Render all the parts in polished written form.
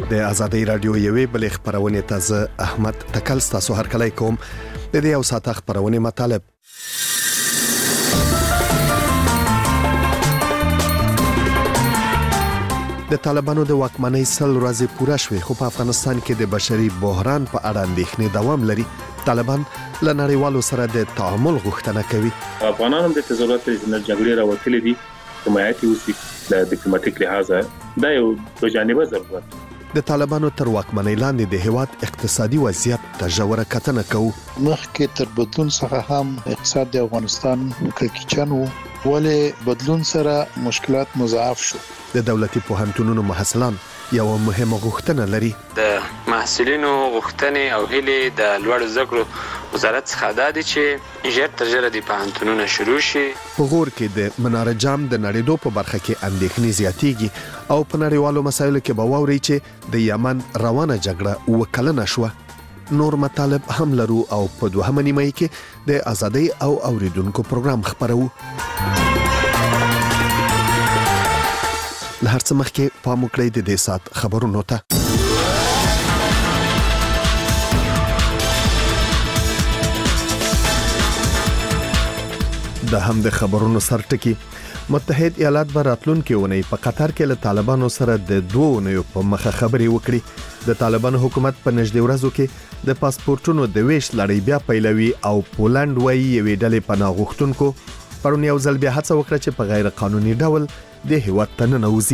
د ازادي رادیو یوې بلې خبرونه تازه احمد تکل تاسو هر کله کوم د دې او ساته خبرونه مطالب د طالبانو د واکمنۍ سل ورځې پوره شوې خو په افغانستان کې د بشري بحران په اړه اندېښنې دوام لري. طالبان له نړیوالو سره د تعامل غوښتنه کوي. افغانانو د ضرورت د جګړې راوتلې دي حمایتي اوسي د ډیپلوماټیک لحاظه دا یو دوجانبه ضرورت. د طالبانو تر واکمنۍ لاندې د هیواد اقتصادي وضعیت ته ژوره کتنه کوي. مخکې تر بدلون څخه هم اقتصاد د افغانستان کړکېچن وو ولې بدلون سره مشکلات مضاعف شو. د دولتي پوهنتونونو محصلان یو مهمه غوښتنه لري. د محصلینو غوښتنې او هیلې د لوړ زده کړو وزارت څخه دا دي چې ژر تر ژره د پوهنتونونو شروع شي. په غور کې د مناره جام د نړیدو په برخه کې اندېښنې زیاتېږي او په نړیوالو مسایلو کې به واوري چې د یمن روانه جګړه وکړنه شو. نور مطالب هم لرو او په دوهمه نیمه کې د ازادي او اوریدونکو پروګرام خبرو. له هر څه مخکې پام وکړئ د دې سات خبرونو ته. د هم د خبرونو سرټکی متحد ایالات به راتلونکي ونی په قطر کې له طالبانو سره د دوه اونیو په مخه خبري وکړي. د طالبانو حکومت په نږدې ورځو کې د پاسپورتونو د ویش لړۍ بیا پیلوي او پولند وایي یوې ډلې پناه غوښتونکو پرون یو ځل بیا هڅه وکړه چې په غیر قانوني ډول د هیواد ته ننوځي.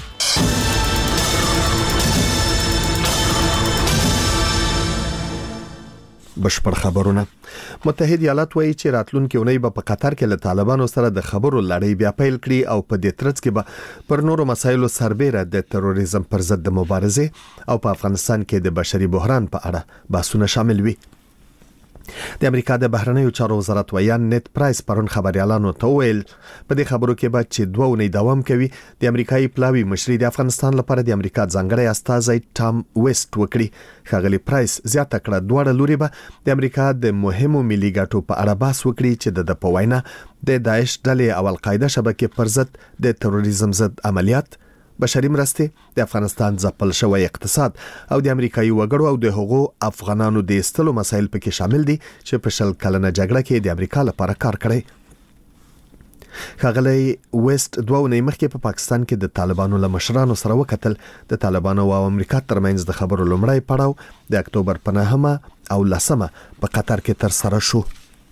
بشپړ خبرونه. متحد ایالات وایي چې راتلونکي اونۍ به په قطر کې له طالبانو سره د خبرو لړۍ بیا پیل کړي او په دې ترڅ کې به پر نورو مسایلو سربېره د تروریزم پر ضد د مبارزې او په افغانستان کې د بشري بحران په اړه بحثونه شامل وي. د امریکا د بهرنیو چارو وزارت ویان نت پرایس پرون خبريالانو ته ویل په دې خبرو کې به چې دوه اونۍ دوام کوي. د امریکایي پلاوی مشري د افغانستان لپاره د امریکا ځانګړی استازی ټام ویسټ وکړي. ښاغلي پرایس زیاته کړه دواړه لوري به د امریکا د مهمو ملي ګټو په اړه بحث وکړي چې د په وینا د داعش ډلې او القاعده شبکې پر ضد د تروریزم ضد عملیات، بشري مرستې، د افغانستان ځپل شوی اقتصاد او د امریکایي وګړو او د هغو افغانانو د ایستلو مسایل پکې شامل دي چې په 100 کلنه جګړه کې د امریکا لپاره کار کړی. ښاغلی ویسټ دوه اونۍ مخکې په پاکستان کې د طالبانو له مشرانو سره وکتل. د طالبانو او امریکا ترمنځ د خبرو لومړی پړاو د اکتوبر په 9 او 10 په قطر کې تر سره شو.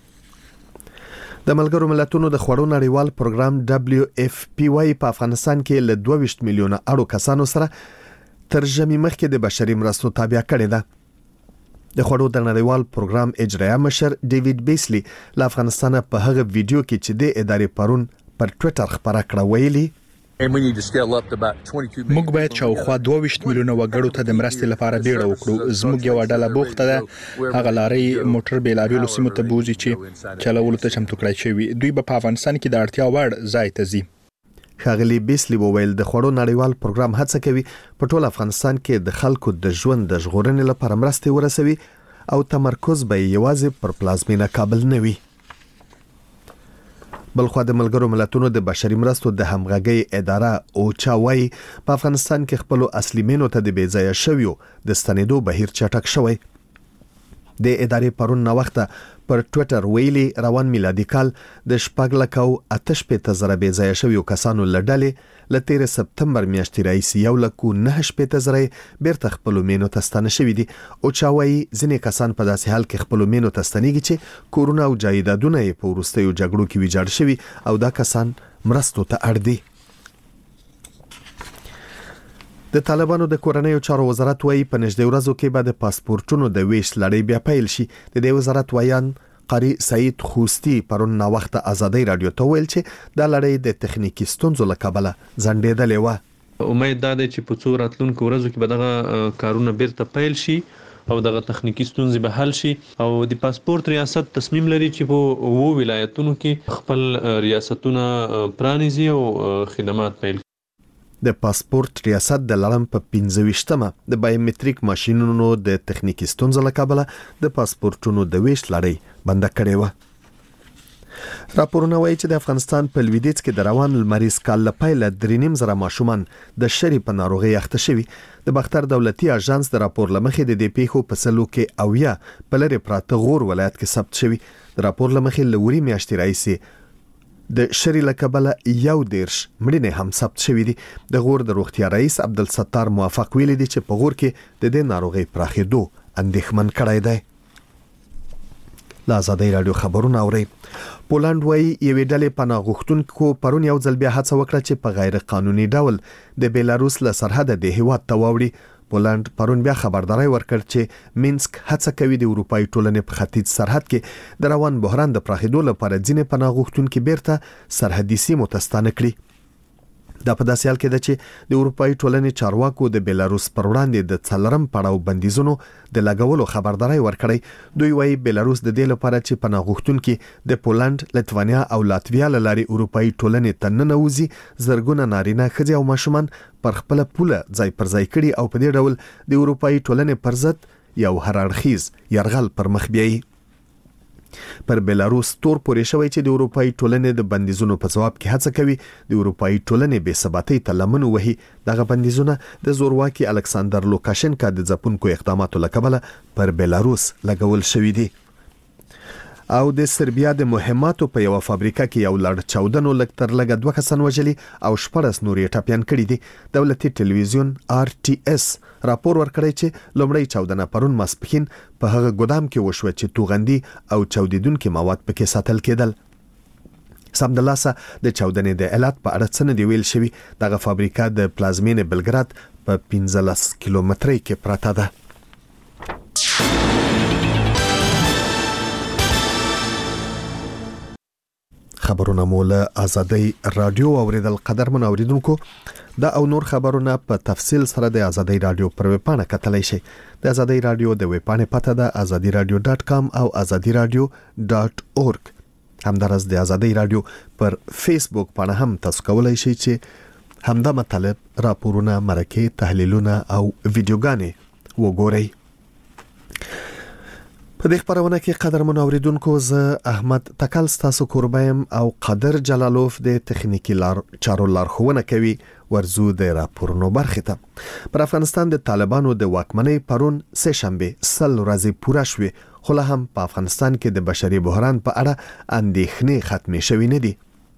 د ملګرو ملتونو د خوړو نړیوال پروګرام WFP په افغانستان کې له 22 میلیونه اړو کسانو سره ترجمه مخکې د بشري مرستو تابع کړي ده. د خوړو د نړیوال پروګرام اجرایه مشر ډیوډ بیسلی له افغانستان په هغه ویډیو کې چې د ادارې پرون پر ټوئیټر خبره کړه ویلي موږ باید شاوخوا 22 میلیونه وګړو ته د مرستې لپاره بیړه وکړو. زموږ یو ډله بوخته ده هغه لارې موټر بیلابیلو سیمو ته بوزي چې چلولو ته چمتو کړای شوی. دوی په افغانستان کې د اړتیا وړ ځای ته ځي. ښاغلي بیسلی وویل د خوړو نړیوال پروګرام هڅه کوي په ټول افغانستان کې د خلکو د ژوند د ژغورنې لپاره مرستې ورسوي او تمرکز به یوازې پر پلازمینه کابل نه وي. بلخو د ملګرو ملتونو د بشري مرستو د همغږي اداره اوچا وایي په افغانستان کې خپل اصلي مینو ته د بیځایه شویو د ستنېدو بهیر چټک شوی. د ادارې پرون نو وخت پر ټوئیټر ویلي روان میلادي کال د 4,800,000 بیځایه شویو کسانو لړلې ل 13 سپتمبر میاشتې راځي 1,900,000 بیرته خپل مینو ته ستنه شوی دي. او چاوي ځینې کسان په داسې حال کې خپل مینو ته ستنېږي چې کورونا او جایدادونه په ورستیو جګړو کې ویجاړ شوی او دا کسان مرستو ته اړ دي. د طالبانو د کورنیو چارو وزارت وایي په نږدې ورځو کې به د پاسپورتونو د ویش لړۍ بیا پیل شي. د دې وزارت ویان قاری سعید خوستی پرون نا وخت ازادي رادیو ته ویل چې د لړۍ د تخنیکی ستونزو له کبله ځنډېدلې و. امید ده چې په څو راتلونکو ورځو کې به دغه کارونه بیرته پیل شي او دغه تخنیکی ستونزې به حل شي او د پاسپورت ریاست تصمیم لري چې په وو ولایتونو کې خپل ریاستونه پرانیزي او خدمات پیل کړي. د پاسپورت ریاست د لړم په 15مه د بایومټریک ماشینونو د تخنیکی ستونزو له کبله د پاسپورتونو د ویش لړۍ بند کړې و. راپورونه وایي چې د افغانستان په لویدیځ کې د روان لمریز کال لپاره 3.5 زره ماشومان د شری په ناروغي اخته شوي. د باختر دولتي اژانس د راپور لمخې د دې پیښو په سلو کې اویا په لری پراته غور ولایت کې ثبت شوي. د راپور لمخې لوري میاشتې راځي د شری لکبله یو دیرش مړینې هم ثبت شوي دي. د غور د روغتیا رئیس عبدالستار موافق ویلي دي چې په غور کې د دې ناروغي پراخېدو اندېښمن کړی دی. لا آزادۍ رادیو خبرونه اوري. پولند وایي یوې ډلې پناه غوښتونکو پرون یو ځل بیا هڅه وکړه چې په غیر قانوني ډول د بیلاروس له سرحده د هیواد ته واوړي. پولند پرون بیا خبرداري ورکړ چې مینسک هڅه کوي د اروپאי ټولنې په ختیځ سرحد کې د روان بحران د پراخېدو لپاره ځینې پناه غوښتونکو بیرته سرحدي سیمو ته ستانه کړي. دا په داسې حال کې ده چې د اروپאי ټولنې چارواکو د بیلاروس پر وړاندې د څلورم پړاو بندیزونو د لګولو خبرداري ورکړی. دوی وایي بیلاروس د دې لپاره چې پناه غوښتونکو د پولند، لتوانیا او لاتویا لاري اروپאי ټولنې ته ننوځي زرګونه نارینه ښځې او ماشومان پر خپل پوله ځای پر ځای کړي او په دې ډول د اروپאי ټولنې پر ضد یو هرړخیز یرغل پر مخ بیایي. پر بیلاروس تور پورې شوی چې د اروپאי ټولنې د بندیزونو په جواب کې هڅه کوي د اروپאי ټولنې بې ثباتۍ ته لمن وهي. دغه بندیزونه د زورواکي الکساندر لوکاشنکا د ځپونکو اقداماتو له کبله پر بیلاروس لګول شوی دي. او د سربیا د مهماتو په یو فابریکه کې یو لړ چاودنو لکتر لګ 2 کسان وژلي او 14 نورې ټاپیان کړي دي. دولتي ټلویزیون RTS راپور ورکړی چې لومړی چاودنه پرون ماسپښین په هغه ګودام کې وشوه چې توغندي او چاودیدونکو مواد پکې ساتل کېدل. سمدلاسه د چاودنې د علت په اړه څه نه دی ویل شوی. دغه فابریکه د پلازمین بلګراد په 15 کیلومترۍ کې پراته ده. خبرونه مولا آزادۍ رادیو اوریدل قدر من اوریدونکو دا او نور خبرونه په تفصیل سره د آزادۍ رادیو پر ویب پاڼه کتلای شئ. د آزادۍ رادیو د ویب پاڼې پته ده azadiradio.com او azadiradio.org. همدارس د آزادۍ رادیو پر فیسبوک پاڼه هم تاسو کولای شئ چې همدا مطلب راپورونه، مرکې، تحلیلونه او ویډیوګانې وګورئ. په دې خبرونه کې قدرمن اوریدونکو زه احمد تکل ستاسو کوربایم او قدر جلالوف د تخنیکی چارو لارښوونه کوي. ورزو د راپورونو برخه ته. پر افغانستان د طالبانو د واکمنۍ پرون سه شنبه سل ورځې پوره شوه، خو له هم په افغانستان کې د بشري بحران په اړه اندېښنې ختمې شوې نه دي.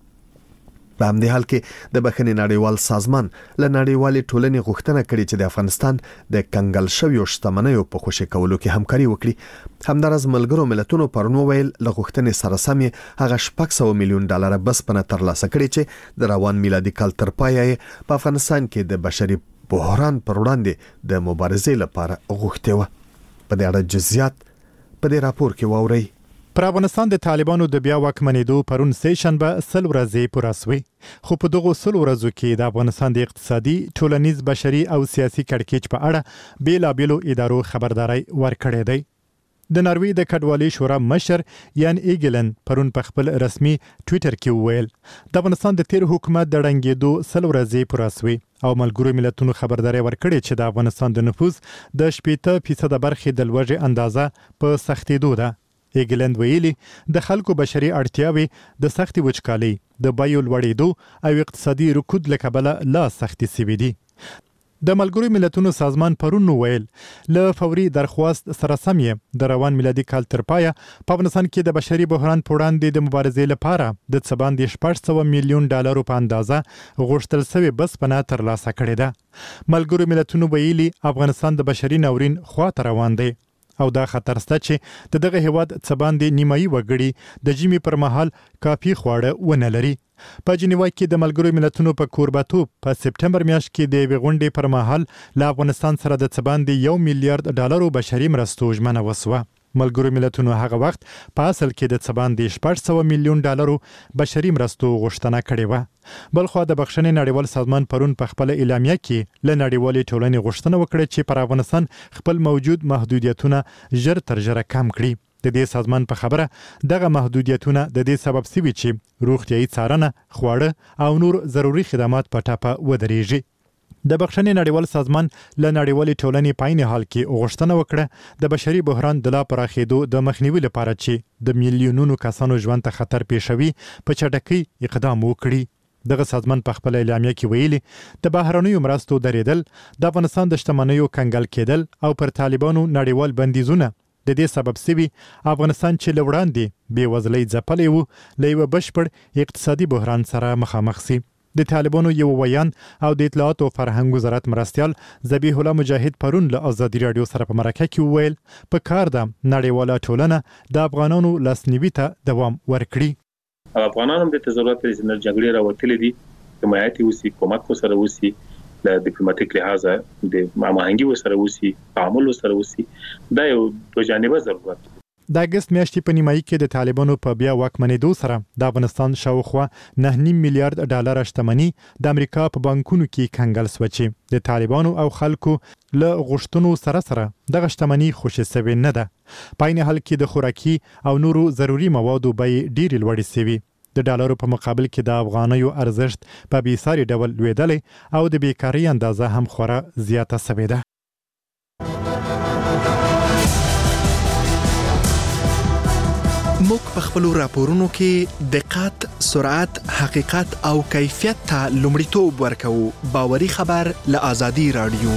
په همدې حال کې د بخښنې نړیوال سازمان له نړیوالې ټولنې غوښتنه کړې چې د افغانستان د کنګل شویو شتمنیو په خوشي کولو کې همکاري وکړي. همدارس ملګرو ملتونو پرون ویل له غوښتنې سره سم هغه $600 میلیون بسپنه ترلاسه کړي چې د روان میلادي کال تر پایه په افغانستان کې د بشري بحران پر وړاندې د مبارزې لپاره غوښتي و. په دې اړه جزئیات په دې راپور کې واورئ. پر افغانستان د طالبانو د بیا واکمنېدو پرون سه شنبه سل ورځې پوره شوې، خو په دغه سل ورځو کې د افغانستان د اقتصادي، ټولنیز، بشري او سیاسي کړکېچ په اړه بیلابېلو ادارو خبرداري ورکړې ده. د ناروې د کډوالۍ شورا مشر یان ایګلن پرون په خپل رسمي ټوئیټر کې وویل د افغانستان د تیر حکومت د ړنګېدو سل ورځې پوره شوې او ملګرو ملتونو خبرداري ورکړې چې د افغانستان د نفوس د 80% برخې د لوږې اندازه په سختېدو ده. ایګلند ویلي د خلکو بشري اړتیاوي د سختي وچکالۍ، د بیو لوړېدو او اقتصادي رکود له کبله لا سختي سوي دي. د ملګرو ملتونو سازمان پرون ویل له فوري درخواست سره سم د روان میلادي کال تر پایه په افغانستان کې د بشري بحران په وړاندې د مبارزې لپاره د $600 میلیون په اندازه غوښتل شوی بسپنه ترلاسه کړې ده. ملګرو ملتونو ویلي افغانستان د بشري ناورین خواته روان دی او دا خطر شته چې دغه هیواد څه باندې نیمایي وګړي د جیمی پر مهال کافي خواړه ونه لري. په جنیوا کې د ملګرو ملتونو په کوربتوب په سپټمبر میاشت کې د غونډې پر مهال له افغانستان سره د څه باندې $1 میلیارډ بشري مرستو ژمنه وسوه. ملګرو ملتونو هغه وخت په اصل کې د څه باندې $600 میلیون بشري مرستو غوښتنه کړې وه. بلخو د بخښنې نړیوال سازمان پرون په خپل اعلامیه کې له نړیوالې ټولنې غوښتنه وکړه چې پر افغانستان خپل موجود محدودیتونه ژر تر ژره کم کړي. د دې سازمان په خبره دغه محدودیتونه د دې سبب سوي چې روغتیايي څارنه، خواړه او نور ضروري خدمات په ټاپه ودرېږي. د بخښنې نړیوال سازمان له نړیوالې ټولنې په عین حال کې غوښتنه وکړه د بشري بحران د لا پراخېدو د مخنیوي لپاره چې د میلیونونو کسانو ژوند ته خطر پیښوي په چټکۍ اقدام وکړي. دغه سازمان په خپل اعلامیه کې ویلي د بهرنیو مرستو درېدل، د افغانستان د شتمنیو کنګل کېدل او پر طالبانو نړیوال بندیزونه د دې سبب سوي افغانستان چې له وړاندې بېوزلۍ ځپلی و له یوه بشپړ اقتصادي بحران سره مخامخ سي. د طالبانو یو ویان او د اطلاعات او فرهنګ وزارت مرستیال ذبیح الله مجاهد پرون له ازادي رادیو سره په مرکه کې وویل په کار ده نړیواله ټولنه د افغانانو لاسنیوي ته دوام ورکړي. افغانانو د ضرورت لري چې جګړې راوتلې دي حمایت وسی کومک سره وسی د ډیپلوماټیک لحاظ د هماهنګي سره وسی تعامل سره وسی دا یو دوه جانبه ضرورت. د اگست میاشتې په نیمایي کې د طالبانو په بیا واکمنېدو سره د افغانستان شاوخوا 9.5 میلیارډ ډالر شتمني د امریکا په بانکونو کې کنګل شوه چې د طالبانو او خلکو له غوښتنو سره دغه شتمني خوشي سوي نه ده. په عین حال کې د خوراکي او نورو ضروري موادو بیې ډېرې لوړې سوي. د ډالرو په مقابل کې د افغانیو ارزښت په بېساري ډول لوېدلی او د بیکارۍ اندازه هم خورا زیاته سوې ده. موږ په خپل راپورونو کې دقت، سرعت، حقیقت او کیفیت ته لومړیتوب ورکوو. باوري خبر له ازادي رادیو.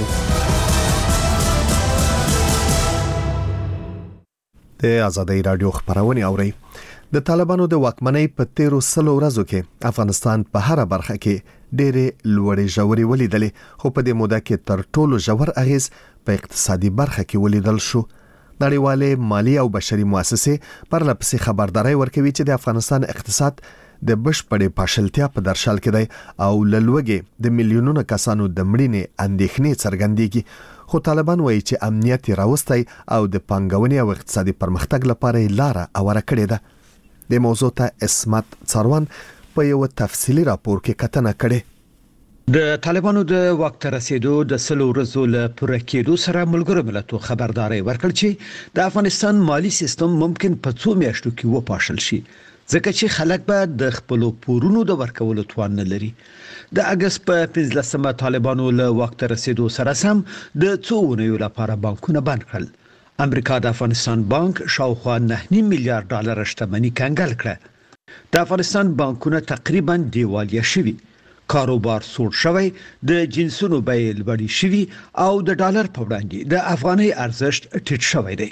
د ازادي رادیو خبرونه اوري. د طالبانو د واکمنۍ په 13 ورځو کې افغانستان په هر برخه کې ډېرې لوړې ژورې ولیدلې، خو په دې موده کې تر ټولو ژور اغیز په اقتصادي برخه کې ولیدل شو. نړیوالې مالی او بشري مؤسسې پرلپسې خبرداري ورکوي چې د افغانستان اقتصاد د بشپړې پاشلتیا په درشل کې دی او لږه د میلیونونو کسانو د مړینې اندېښنې څرګندېږي. خو طالبان وایي چې امنیت راوستي او د پانګونې او اقتصادي پرمختګ لپاره لاره اوره کړې ده. د موضوع ته اسمت څاروان په یو تفصیلی راپور کې کتنه کړې. د طالبانو د واک ته رسیدو د 100 ورځو له پوره کېدو سره ملګرو ملتونو خبرداري ورکړ چې د افغانستان مالی سیستم ممکن په 2 میاشتو کې وپاشل شي، ځکه چې خلک به د خپل پورونو د ورکولو توان نه لري. د اگست په 15مه طالبانو له واک ته رسیدو سره سم د 2 اونیو لپاره بانکونه بند کړل. امریکا د افغانستان بانک شاوخوا 9.5 میلیارډ ډالر شتمني کنګل کړه. د افغانستان بانکونه تقریبا دیوالیه شوي، کاروبار سوړ شوی، د جنسونو بیې لوړې شوي او د ډالر په وړاندې د افغانۍ ارزښت ټیټ شوی دی.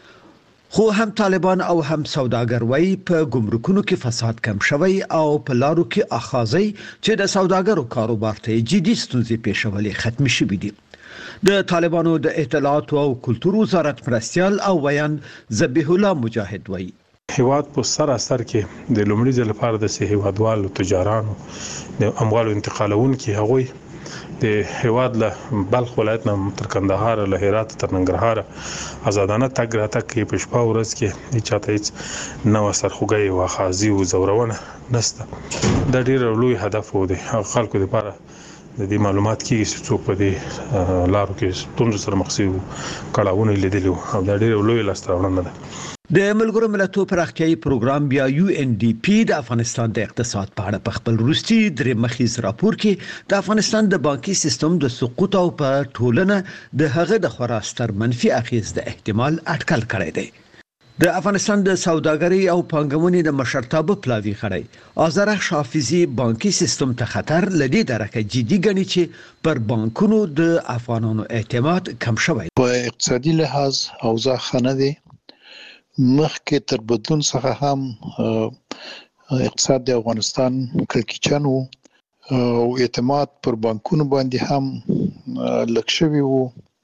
خو هم طالبان او هم سوداګر وایي په ګمرکونو کې فساد کم شوی او په لارو کې اخاذي چې د سوداګرو کاروبار ته جدي ستونزې پیښولې ختم شوې دي. د طالبانو د اطلاعات او کلتور وزارت مرستیال او ویان ذبیح الله مجاهد وایي هیواد په سر اثر کې د لومړي ځل لپاره د هیوادوالو تجارانو د اموالو انتقالون کې هغوی د هیواد له بلخ ولایت نه تر کندهار له هرات تر ننګرهار آزادانه تګ راتګ کې په شپه ورځ کې چاته هیڅ نو سرخوږی او خازي او زورونه نشته. د ډیر لوی هدف و د خلکو لپاره د دې معلومات کې چې څوک په دې لارو کې ستونزې سره مخ شي کړهونه لیدلو او د ډیر لوی لاستهراوړنه ده. د ملګرو ملتونو پراختیايي پروګرام بیا UNDP د افغانستان د اقتصاد په اړه په خپل وروستي درې مخیز راپور کې د افغانستان د بانکي سیستم د سقوط او په ټولنه د هغه د خورا ستر منفي اغیز د احتمال اټکل کړی دی. د افغانستان د سوداګرۍ او پانګونې د مشرتابه پلاوی غړی آذر حافظي بانکي سیستم ته خطر لدی درکه جدي ګڼي چې پر بانکونو د افغانانو اعتماد کم شوی. په اقتصادي لحاظ اوضاع خنه دي. مخکې تر بدلون څخه هم اقتصاد د افغانستان کلکچن او اعتماد پر بانکونو باندې هم لږ شوی وو،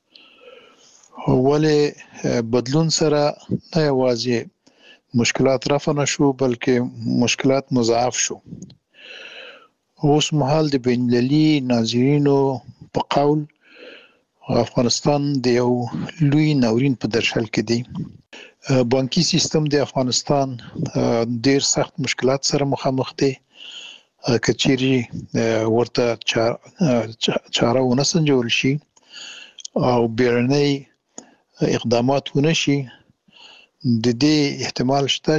ولې بدلون سره نه یوازې مشکلات رفع نشو بلکې مشکلات مضاعف شو. اوس مهال د بین المللي ناظرینو په قول افغانستان د یو لوی ناورین په درشل کې دی. بانکي سیستم د افغانستان ډیر سخت مشکلات سره مخامخ دی. کچيري ورته چاره ونه سنجول شي او بیرنۍ اقدامات ونه شي، د دې احتمال شته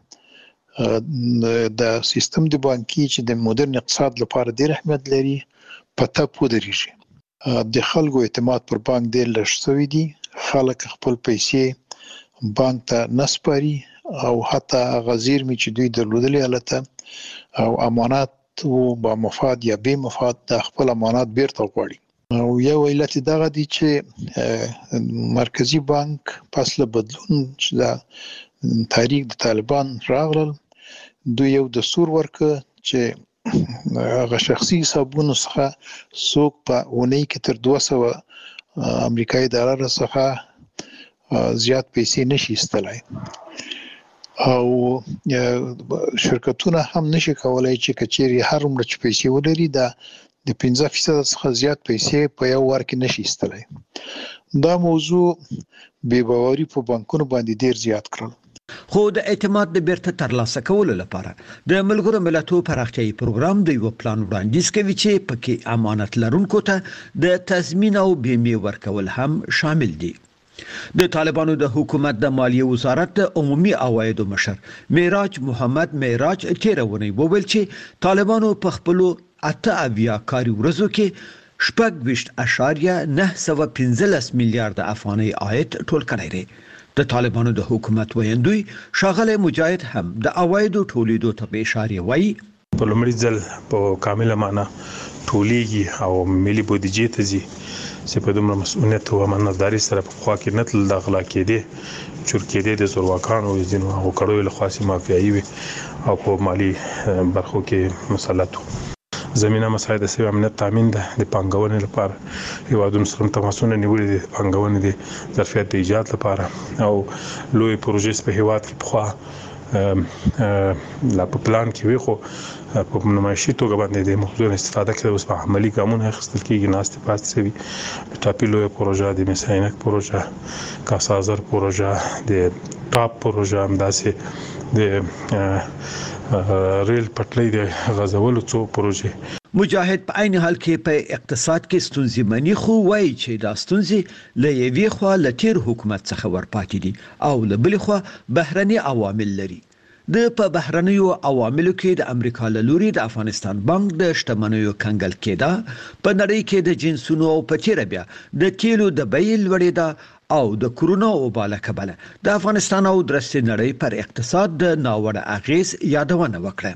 چې د سیستم د بانکي چې د مدرن اقتصاد لپاره ډیر اهمیت لري پته پودريږي. د خلکو اعتماد پر بانک ډېر لږ شوی دی. خلک خپل پیسې بانک ته نسپاري او حتی غزیر می چې دوی درلودلې حالت او امانات او با مفاد یا بے مفاد د خپل امانات بیرته غواړي او یو علت دغه دی چې مرکزی بانک پس له بدلون چې د تاریخ د طالبان راغلل دوی یو دستور ورکړ چې هغه شخصي حسابونو څخه څوک په اونۍ کې تر 200 امریکایي ډالر څخه زیات پیسې نشي ایستلای او شرکتونه هم نشي کولای چې کچېری هر عمر چې پیسې ولري د 15% څخه زیات پیسې په یو ور کې نشي ایستلای. دا موضوع بې باوري په بانکونو باندې ډیر زیات کړل. خو د اعتماد د بیرته ترلاسه کولو لپاره د ملګرو ملتونو پراختیايي پروګرام د یو پلان وړاندیز کوي چې پکې امانت لرونکو ته د تضمین او بیمې ورکول هم شامل دي. د طالبانو د حکومت د مالیې وزارت عمومي عوایدو مشر معراج محمد معراج تیرونی وویل چې طالبانو په خپل 8 کاري ورځو کې 915 میلیارډ افغاني عاید ټول کړی دی. د طالبانو د حکومت ویندوی شاغله مجاهد هم د عوایدو ټولیدو ته اشاره وایي. په لومړي ځل په کامله معنا ټولیږي او ملي بودیجې ته ځي چې په دومره مسؤلیت او امانتداري سره په خوا کې نتل د غلا کېدې چور کېدې د زورواکانو ځینو او کړو له خاصي مافیایي وي او په مالی برخو کې مسلط زمينه مساعده سوي امنیت تامین ده د پنګونې لپاره هیوادونو سره تماسونه نیولې دي پنګونې دي ظرفیت د ایجاد لپاره او لوی پروژې په هیواد کې په لا په پلان کې وي خو په نمایشي توګه باندې د موضوع استفاده کوي اوس په عملی ګامونه اخیستل کېږي ناست پاتې سوي ټاپي لوی پروژه د مساینک پروژه کاسازر پروژه د ټاپ پروژه همداسې د ریل پټلۍ د غزولو څو پروژې. مجاهد په عین حال کې په اقتصاد کې ستونزې مني خو وایي چې دا ستونزې له یوې خوا له تیر حکومت څخه ورپاتې دي او له بلې خوا بهرني عوامل لري. د په بهرنیو عواملو کې د امریکا له لوري د افغانستان بانک د شتمنیو کنګل کېده په نړۍ کې د جنسونو او په تیر بیا د تیلو د بیې لوړېده او د کورونا وبا کبله د افغانستان او درسته نړۍ پر اقتصاد د ناوړه اغیز یادونه وکړه.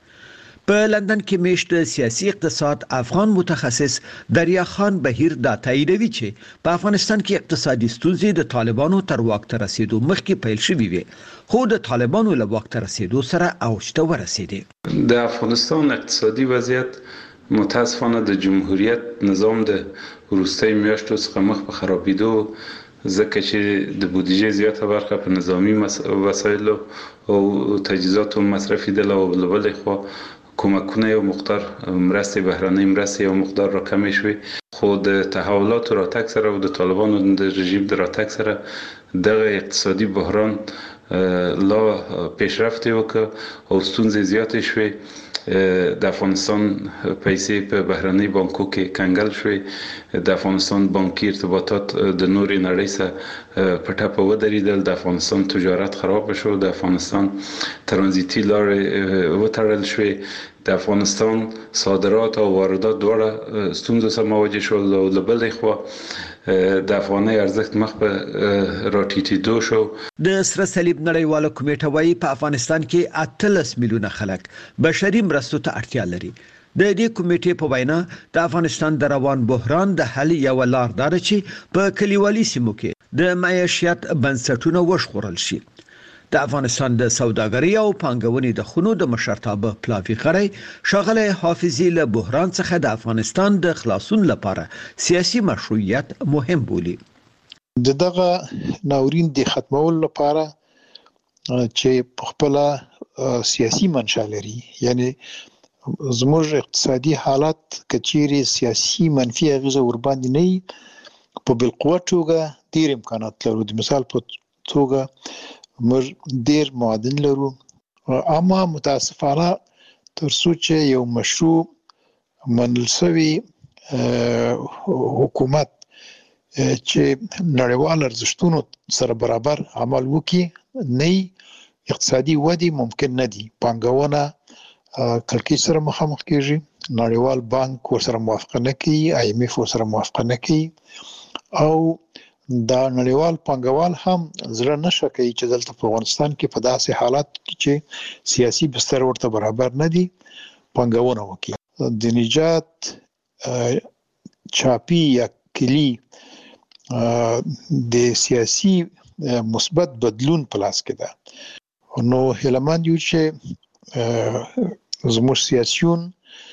په لندن کې میشت سیاسي اقتصاد افغان متخصص دریا خان بهیر دا تاییدوي چې په افغانستان کې اقتصادي ستونزې د طالبانو تر واک ته رسیدو مخکې پیل شوې وي خو د طالبانو له واک ته رسیدو سره اوج ته ورسېدي. د افغانستان اقتصادي وضعیت متاسفانه د جمهوریت نظام د وروستۍ میاشتو څخه مخ په خرابېدو ځکه چې د بودیجې زیاته برخه په نظامی وسایلو او تجهیزاتو مصرفېدله او له بلې خوا کومکونه یو مقدار مرستې بهرنۍ مرستې یو مقدار راکمې شوې خو د تحولاتو راتګ سره او د طالبانو د رژیم د راتګ سره دغه اقتصادي بحران لا پیشرفت وکړ او ستونزې زیاتې شوې. د افغانستان پیسې په بهرنۍ بانکو کې کنګل شوې د افغانستان بانکي ارتباطات د نوري نړۍ سره په ټاپه ودرېدل د افغانستان تجارت خراب شو د افغانستان ترانزیتي لارې وتړل شوې د افغانستان صادرات او واردات دواړه ستونزو سره مواجه شول او له بلې خوا د افغانۍ ارزښت مخ په راټیټېدو شو. د سره صلیب نړیواله کمیټه وايي په افغانستان کې 18 میلیونه خلک بشري مرستو ته اړتیا لري. د دې کمیټې په وینا د افغانستان د روان بحران د حل یو لار دا چې په کلیوالي سیمو کې د معیشت بنسټونه وشخورل شي. د افغانستان د سوداګرۍ او پانګونې د خونو د مشرتابه پلاوی غړی شغله حافظي له بحران څخه د افغانستان د خلاصون لپاره سیاسي مشروعیت مهم بولي. دغه ناورین د ختمولو لپاره چې په خپل سیاسي منشأ لري یعنی زموږ اقتصادي حالت کچيري سیاسي منفي اغیزه ور باندې نه په بالقوه توګه ډیر امکانات لرو. د مثال په توګه موږ ډیر معدن لرو اما متاسفانه ترڅو چې یو مشروع منل شوی حکومت چې نړیوال ارزښتونو سره برابر عمل وکړي نه اقتصادي ودی ممکن نه دي. پانګونه کلکی سره مخامخ کیږي نړیوال بانک ورسره موافقه نه کوي، IMF ورسره موافقه نه کوي او دا نړیوال پانګوال هم زړه نشه کوي چې دلته په افغانستان کې په داسې حالات کې چې سیاسي بستر ورته برابر نه دي پانګونه وکړي. د نجات چاپی یا کلی د سیاسي مثبت بدلون په لاس کې ده. نو هیلمند یو چې زموږ سیاسيون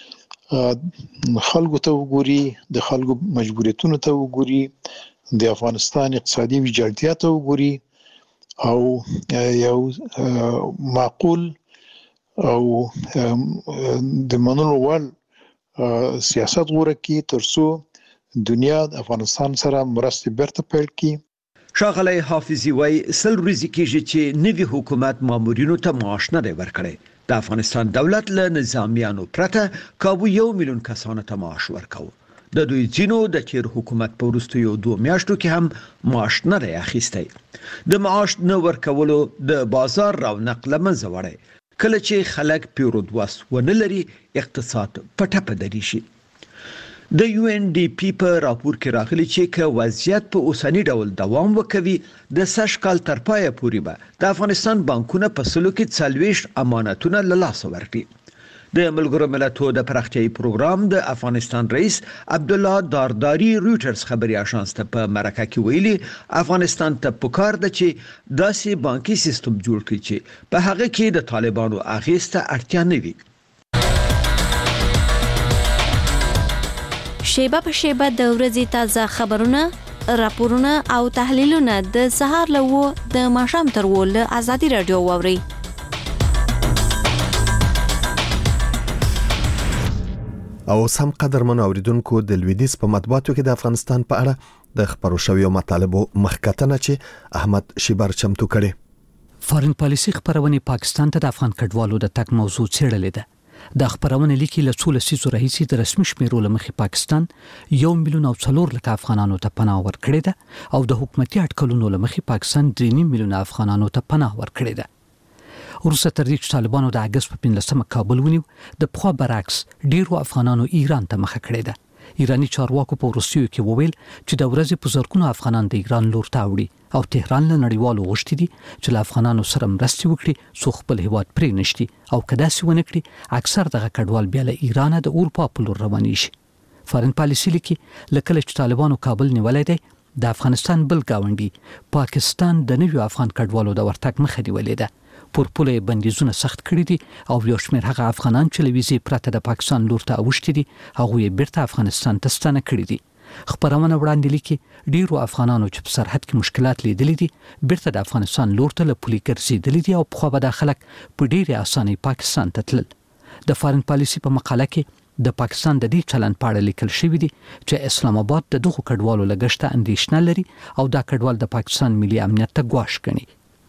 خلکو ته وګوري، د خلکو مجبوریتونو ته وګوري، د افغانستان اقتصادي ویجاړتیا ته وګوري او یو معقول او د منلو وړ سیاست غوره کړي ترڅو دنیا د افغانستان سره مرستې بیرته پیل کړي. ښاغلی حافظي وایي 100 ورځې کېږي چې نوي حکومت مامورینو ته معاش نه دی ورکړی. د افغانستان دولت له نظامیانو پرته کابو 1 میلیون کسانو ته معاش ورکاو. د دوی ځینو د تیر حکومت په وروستیو 2 میاشتو کې هم معاش نه دی اخیستی. د معاش نه ورکولو د بازار رونق له منځه وړی. کله چې خلک پیرود وس ونه لري اقتصاد په ټپه دریږي. د UNDP په راپور کې راغلي چې که وضعیت په اوسنی ډول دوام وکوي د سږ کال تر پایه پورې به د افغانستان بانکونه په سلو کې 40 امانتونه له لاسه ورکړي. د ملګرو ملتونو د پراختیايي پروګرام د افغانستان رئیس عبدالله دارداری رويټرز خبري اژانس ته په مرکه کې ویلي افغانستان ته پکار ده چې داسې بانکي سیستم جوړ کړي چې په هغه کې د طالبانو اغېز ته اړتیا نه وي. شیبه په شیبه د ورځې تازه خبرونه، راپورونه او تحلیلونه د سهار له 9 د ماښام تر 10 له ازادي رادیو واوري. او سم قدرمن اوریدونکو د لویدیس په مطبوعاتو کې د افغانستان په اړه د خبرو شویو مطالبو مخکتنه چې احمد شیبر چمتو کړي. فارن پالیسي خبرونه پاکستان ته د افغان کډوالو د تک موضوع څېړلې ده. د خبرونه لیکي له 16 رئیسي د رسمي شمیرو لمخې پاکستان 1 میلیون او 4 لک افغانانو ته پناه ورکړې ده او د حکومتي اټکلونو لمخې پاکستان 3 میلیون افغانانو ته پناه ورکړې ده. وروسته تر دې چې طالبانو د اگست په 15 کابل ونیو د پخوا برعکس ډیرو افغانانو ایران ته مخه کړې ده. ایرانی چارواکو په روسیو کې وویل چې د ورځې په زرګونو افغانان د ایران لور ته وړي او تهران له نړیوالو غوښتي دي چې له افغانانو سره مرستې وکړي څو خپل هیواد پرې نشي او کدا سی ونه کړي اکثر دغه کډوال بیا له ایران د اروپا په لور رواني شي. فارن پالیسي لیکي لکه چې طالبانو کابل نیولای دی د افغانستان بل گاونډي پاکستان د نویو افغان کډوالو د ورتګ مخه نیولې ده. پورپولې بندیزونه سخت کړی دي او یو شمېر هغه افغانان چې لویزي پرته د پاکستان لور ته اوښتي دي هغه یې بیرته افغانستان ته ستنه کړی دي. خبرونه وړاندې لیکي ډیرو افغانانو چې په سرحد کې مشکلات لیدلي دي بیرته د افغانستان لور ته له پولي ګرځېدلي دي او په خو به د خلک په ډیره اسانۍ پاکستان ته تلل. د فارن پالیسي په مقاله کې د پاکستان د دې چلن په اړه لیکل شوی دی چې اسلام آباد د دغه کډوالو لګښت اندیشنه لري او دا کډوال د پاکستان ملي امنیت ته ګواښ کوي.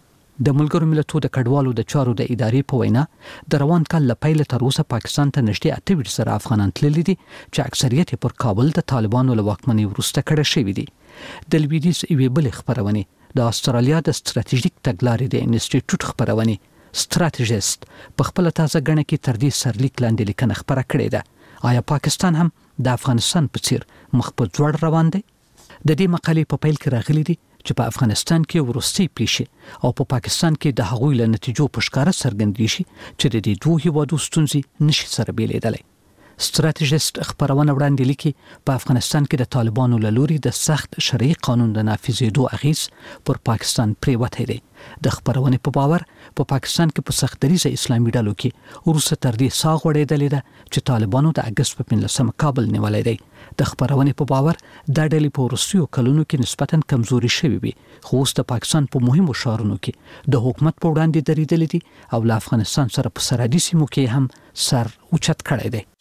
د ملګرو ملتونو د کډوالو د چارو د ادارې په وینا د روان کال له پیل تر اوسه پاکستان ته نږدې 28 زره افغانان تللي دي چې اکثریت پر کابل د طالبانو له واکمنۍ وروسته کړه شوی دي. د لویدیس یوې بلې خبرونه د استرالیا د ستراتیژیک تګلارې د انسټیټیوټ خبرونه ستراتیژیست په خپل تازه غنه کې تر دې سرلیک لاندې لیکنه خبره کړې ده. آیا پاکستان هم د افغانستان په څیر مخ په ځوړ روان دی؟ د دې مقالې په پیل کې راغلي دي چې په افغانستان کې ورستي پیښې او په پاکستان کې د هغوی له نتیجو په ښکاره څرګندېږي چې د دې دوه هیوادو ستونزې نشي سره بیلېدلی. ستراتیژیست خبرونه وړاندې لیکي په افغانستان کې د طالبانو له لوري د سخت شرعي قانون د نافذېدو اغیز پر پاکستان پریوتی دی. د خبرونه په باور په پاکستان کې په سختدریزه اسلامي ډلو کې وروسته تر دې ساه غوړېدلې ده چې طالبانو د اگست په 15 کابل نیولای دی. د خبرونه په باور دا ډلې په وروستیو کلونو کې نسبتاً کمزوري شوي وي خو اوس د پاکستان په مهمو ښارونو کې د حکومت په وړاندې درېدلې دي او له افغانستان سره په سرحدي سیمو کې هم سر اوچت کړی دی.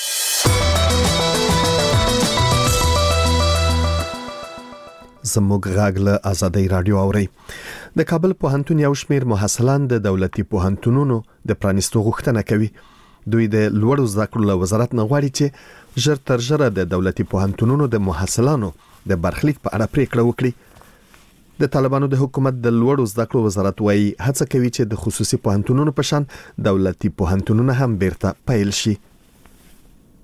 زموږ غږ له ازادي رادیو اوري. د کابل پوهنتون یو شمېر محصلان د دولتي پوهنتونونو د پرانیستو غوښتنه کوي. دوی د لوړو زده کړو له وزارت نه غواړي چې ژر تر ژره د دولتي پوهنتونونو د محصلانو د برخلیک په اړه پریکړه وکړي. د طالبانو د حکومت د لوړو زده کړو وزارت وايي هڅه کوي چې د خصوصي پوهنتونونو په شان دولتي پوهنتونونه هم بیرته پیل شي.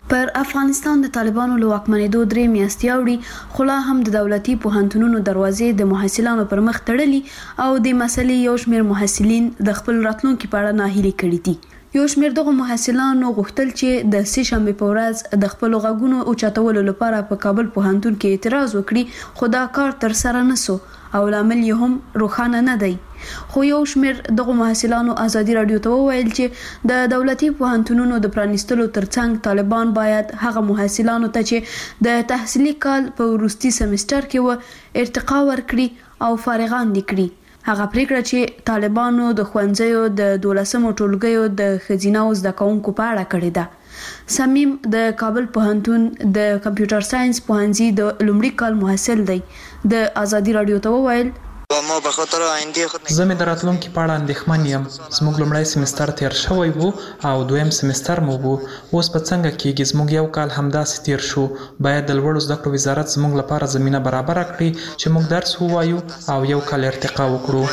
پر افغانستان د طالبانو له واکمنېدو 3 میاشتې وړي خو لا هم د دولتي پوهنتونونو دروازې د محصلانو پر مخ تړلي او د مسلې یو شمېر محصلین د خپل راتلونکي په اړه ناهیلي کړي دي یو شمېر دغه محصلانو غوښتل چې د سې شنبې په ورځ د خپل غږونو اوچتولو لپاره په کابل پوهنتون کې اعتراض وکړي خو دا کار تر سره نسو او لامل یې هم روښانه نه دی خو یو شمېر دغه محصلانو ازادي رادیو ته وویل چې د دولتي پوهنتونونو د پرانیستلو ترڅنګ طالبان باید هغه محصلانو ته چې د تحصیلي کال په وروستي سمستر کې و ارتقا ورکړي او فارغان دي کړي هغه پریکړه چې طالبانو د ښوونځیو د 12مو ټولګیو د ښځیناو زده کوونکو په اړه کړې ده سمیم د کابل پوهنتون د کمپیوټر ساينس پوهنځي د لومړي کال محصل دی د ازادي رادیو ته وویل زه مې د راتلونکي په اړه اندېښمن یم زموږ لومړی سمستر تیر شوی وو او دویم سمستر مو وو اوس په څنګه کېږي زموږ یو کال همداسې تیر شو باید د لوړو زده کړو وزارت زموږ لپاره زمینه برابره کړي چې موږ درس ووایو او یو کال ارتقا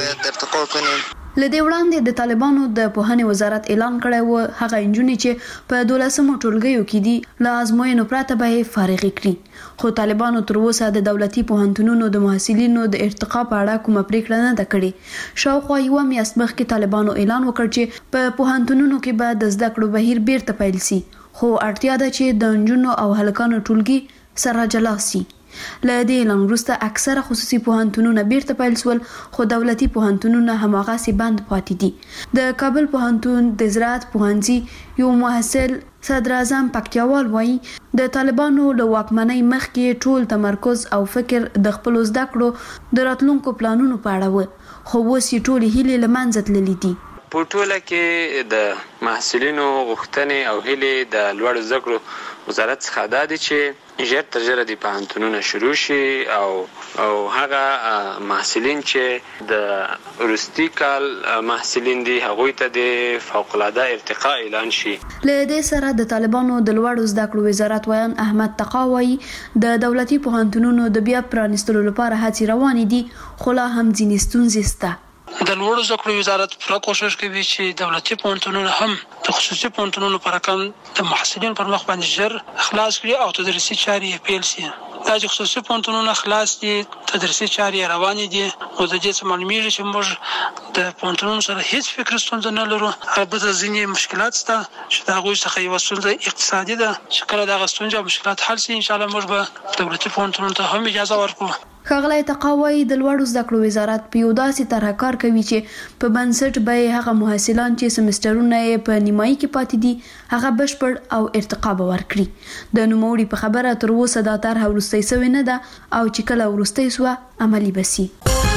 وکړو لدې وړاندې د طالبانو د پوهنې وزارت اعلان کړی و هغه انجونې چې په 12مو ټولګیو کې دي له ازموینو پرته به یې فارغې کړي خو طالبانو تر اوسه د دولتي پوهنتونونو د محصلینو د ارتقا په اړه کومه پریکړه نه ده کړې شاوخوا یوه میاشت مخکې طالبانو اعلان وکړ چې په پوهنتونونو کې به د زده کړو بهیر بیرته پیل شي خو اړتیا ده چې د نجونو او هلکانو ټولګي سره جلا شي له دې اعلان وروسته اکثره خصوصي پوهنتونونه بیرته پیل شول خو دولتي پوهنتونونه هماغسې بند پاتې دي د کابل پوهنتون د زراعت پوهنځي یو محصل صدر اعظم پکتیاوال وایي د طالبانو له واکمنۍ مخکې ټول تمرکز او فکر د خپل زده کړو د راتلونکو پلانونو په اړه و خو اوس یې ټولې هیلې له منځه تللې دي په ټوله کې د محصلینو غوښتنې او هیلې د لوړ زده کړو وزارت څخه دا دي چې ژر تر ژره د پوهنتونونه شروع شي او هغه محصلین چې د وروستي کال محصلین دي هغوی ته د فوق العاده ارتقا اعلان شي له دې سره د طالبانو د لوړ زده کړو وزارت ویان احمد تقاوی د دولتي پوهنتونونو د بیا پرانیستلو لپاره هڅې روانې دي خو لا هم ځینې ستونزې شته د لوړو زده کړو وزارت پوره کوشش کوي چې دولتي پوهنتونونه هم د خصوصي پوهنتونونو په رقم د محصلینو پر مخ باندې ژر خلاص کړي او تدریسي چارې پیل شي دا چې خصوصي پوهنتونونه خلاص دي تدریسي چارې روانې دي او د دې څه معلومیږي چې موږ د پوهنتونونو سره هیڅ فکر ستونزه نه لرو البته ځینې مشکلات شته چې د هغوی څخه یوه ستونزه اقتصادي ده چې کله دغه ستونزې او مشکلات حل شي انشاءالله موږ به دولتي پوهنتونونو ته هم اجازه ورکړو ښاغلی تقاوی د لوړو زده کړو وزارت په یو داسې طرحه کار کوي چې په بنسټ به هغه محصلان چې سمسترونه یې په نیمایي کې پاتې دي هغه بشپړ او ارتقا به ورکړي د نوموړي په خبره تر اوسه دا طرحه وروستۍ سوې نه ده او چې کله وروستۍ سوه عملي به سي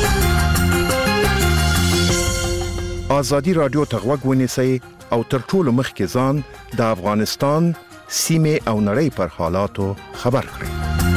ازادي رادیو ته غوږ ونیسئ او تر ټولو مخکې ځان د افغانستان سیمې او نړۍ پر حالاتو خبر کړئ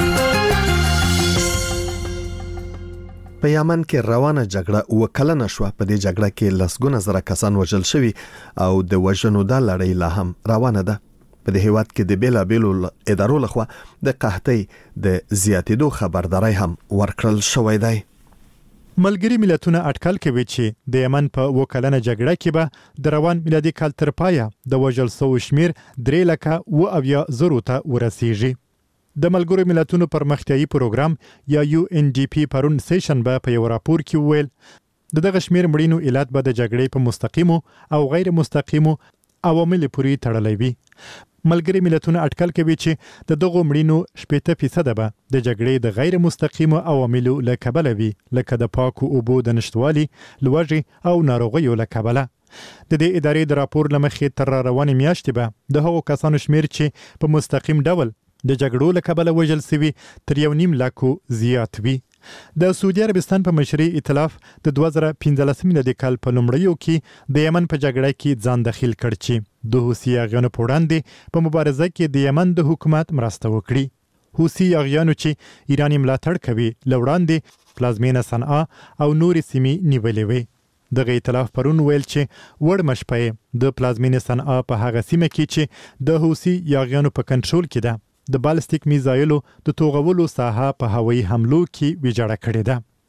په یمن کې روانه جګړه وکلنه شو په دې جګړه کې لسګونه زره کسان وژل شوي او د وژنو د لړۍ لا هم روانه ده په دې هیواد کې د بیلابیلو ادارو لخوا د قحطۍ د زیاتېدو خبرداري هم ورکړل شوې ده ملګری ملتونه اټکل کوي چې د یمن په وکلنه جګړه کې به د روان میلادي کال تر پایه د وژل شوو شمیر 3,70,000 ته ورسیږي د ملګرو ملتونو پرمختیایي پروګرام یا UNDP پرون سیشن په یو راپور کې ویل دغه شمیر مړینو علت به د جګړې په مستقیمو او غیر مستقیمو عوامل پورې تړلی وي ملګري ملتونه اټکل کوي چې د دغه مړینو 80% به د جګړې د غیر مستقیمو عواملو له کبله وي لکه د پاکو اوبو د نشټوالي لوږې او ناروغیو له کبله د دې ادارې د راپور لمخې تر روانې میاشتې به د هغو کسانو شمیر چې په مستقیم ډول د جګړو له کبله وژل شوي تر 1.5 لک زیات وي د سعودي عربستان په مشرۍ ائتلاف د 2015 میلادي کال په لومړیو کې د یمن په جګړه کې ځان دخیل کړ چې د حوثي اغیانو په وړاندې په مبارزه کې د یمن د حکومت مرسته وکړي حوثي اغیانو چې ایران ملاتړ کوي لوړاندې پلازمینه صنعا او نورې سیمې نیولې وي دغه ائتلاف پرون ویل چې وړ مشپې د پلازمینه صنعا په هغه سیمه کې چې د حوثي اغیانو په کنټرول کې ده د بالستیک میزایلو د توغولو ساحه په هوایي حملو کې ویجاړه کړې ده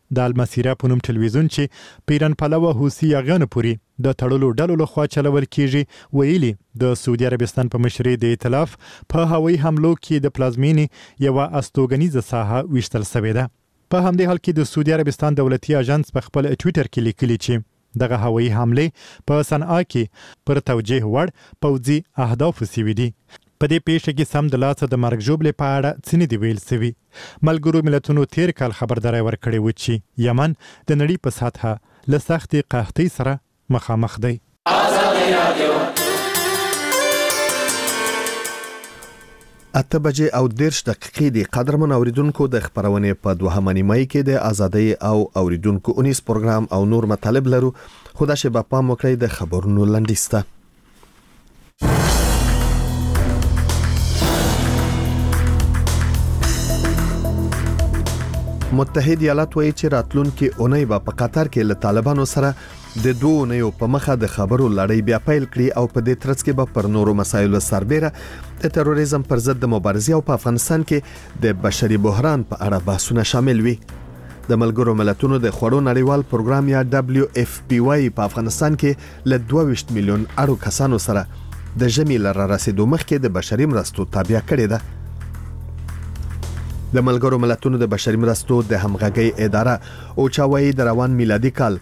د المسیره په نوم ټلویزیون چې پیران پلوه حوثي یاغیانو پوری د تړلو ډلو لخوا چلول کیږي ویلي د سعودي عربستان په مشرۍ د ائتلاف په هوایي حملو کې د پلازمینې یو استوګنیزه ساحه وشتل شوې ده. په همدې حال کې د سعودي عربستان دولتي اژانس په خپل ټوئیټر کې لیکلي چې دغه هوایي حمله په صنعا کې پر توجیه وړ پوځي اهداف سوي دي. په دې پیښه کې سم د لاسه د مرګ ژوبلې په اړه څه نه دی ویل سوي. ملګرو ملتونو تیر کال خبرداري ورکړې و چې یمن د نړۍ په سطحه له سختې قحطۍ سره مخامخ دی. اته بجې او 10 دقیقې د قدرمن اوریدونکو د خبرونې په دوهمه نیمه کې د ازادي او اوریدونکو اونیس پروګرام او نور مطالب لرو. خدا شي په پام وکړئ د خبرونو لنډیسته. متحد ایالات وایي چې راتلونکي اونۍ به په قطر کې له طالبانو سره د دوه اونیو په مخه د خبرو لړۍ بیا پیل کړي او په دې ترڅ کې به پر نورو مسایلو سربېره د تروریزم پر ضد د مبارزې او په افغانستان کې د بشري بحران په اړه بحثونه شامل وي. د ملګرو ملتونو د خوړو نړیوال پروګرام یا WFP په افغانستان کې له 22 میلیون اړو کسانو سره د ژمي لره رسیدو مخکې د بشري مرستو تابع کړي ده. د ملګرو ملتونو د بشري مرستو د همغږي اداره او چاوي د روان میلادي کال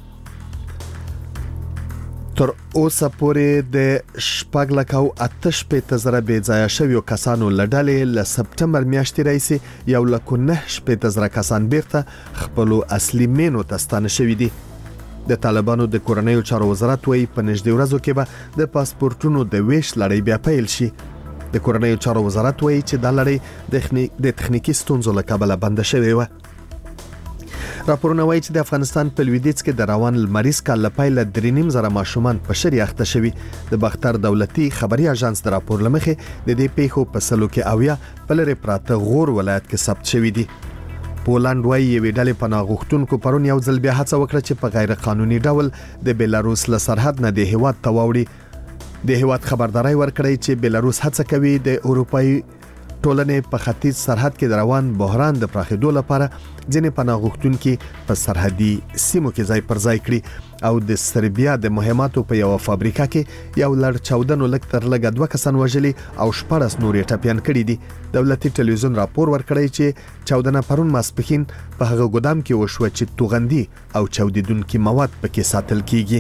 تر اوسه پورې د 8,800 بې ځای شویو کسانو لړلې ل سپټمبر میاشتې راځي یو لکه 9,000 کسان بیرته خپل اصلي مینو ته ستانه شوي دي. د طالبانو د کورنیو چارو وزارت وایي په نږدې ورځو کې به د پاسپورتونو د ویش لړۍ بیا پیل شي. د کورنیو چارو وزارت وایي چې دا لړۍ د تخنیکی ستونزو له کبله بند شوې و. راپورونه وایي چې د افغانستان په لویدیځ کې د روان لمریز کال لپاره 3.5 ماشومان په شری اخته شوي. د باختر دولتي خبري اژانس د راپور لمخې د دې پیښو په سلو کې اویا په لری پراته غور ولایت کې ثبت شوي دي. پولند وایي یوې ډلې پناه غوښتونکو پرون یو ځل بیا هڅه وکړه چې په غیر قانوني ډول د بیلاروس له سرحد نه د هیواد ته واوړي. د هیواد خبرداري ورکړی چې بیلاروس هڅه کوي د اروپאי ټولنې په ختیځ سرحد کې د روان بحران د پراخېدو لپاره ځینې پناه غوښتونکي په سرحدي سیمو کې ځای پر ځای کړي او د سربیا د مهماتو په یو فابریکه کې یو لړ 14 لک تر لګ 2 کسان وژلي او 14 نور ټپيان کړي دي. دولتي ټلویزیون راپور ورکړی چې 14 پرون ماسپخین په هغه ګودام کې وشو چې توغندي او چاودیدونکي مواد پکې ساتل کیږي.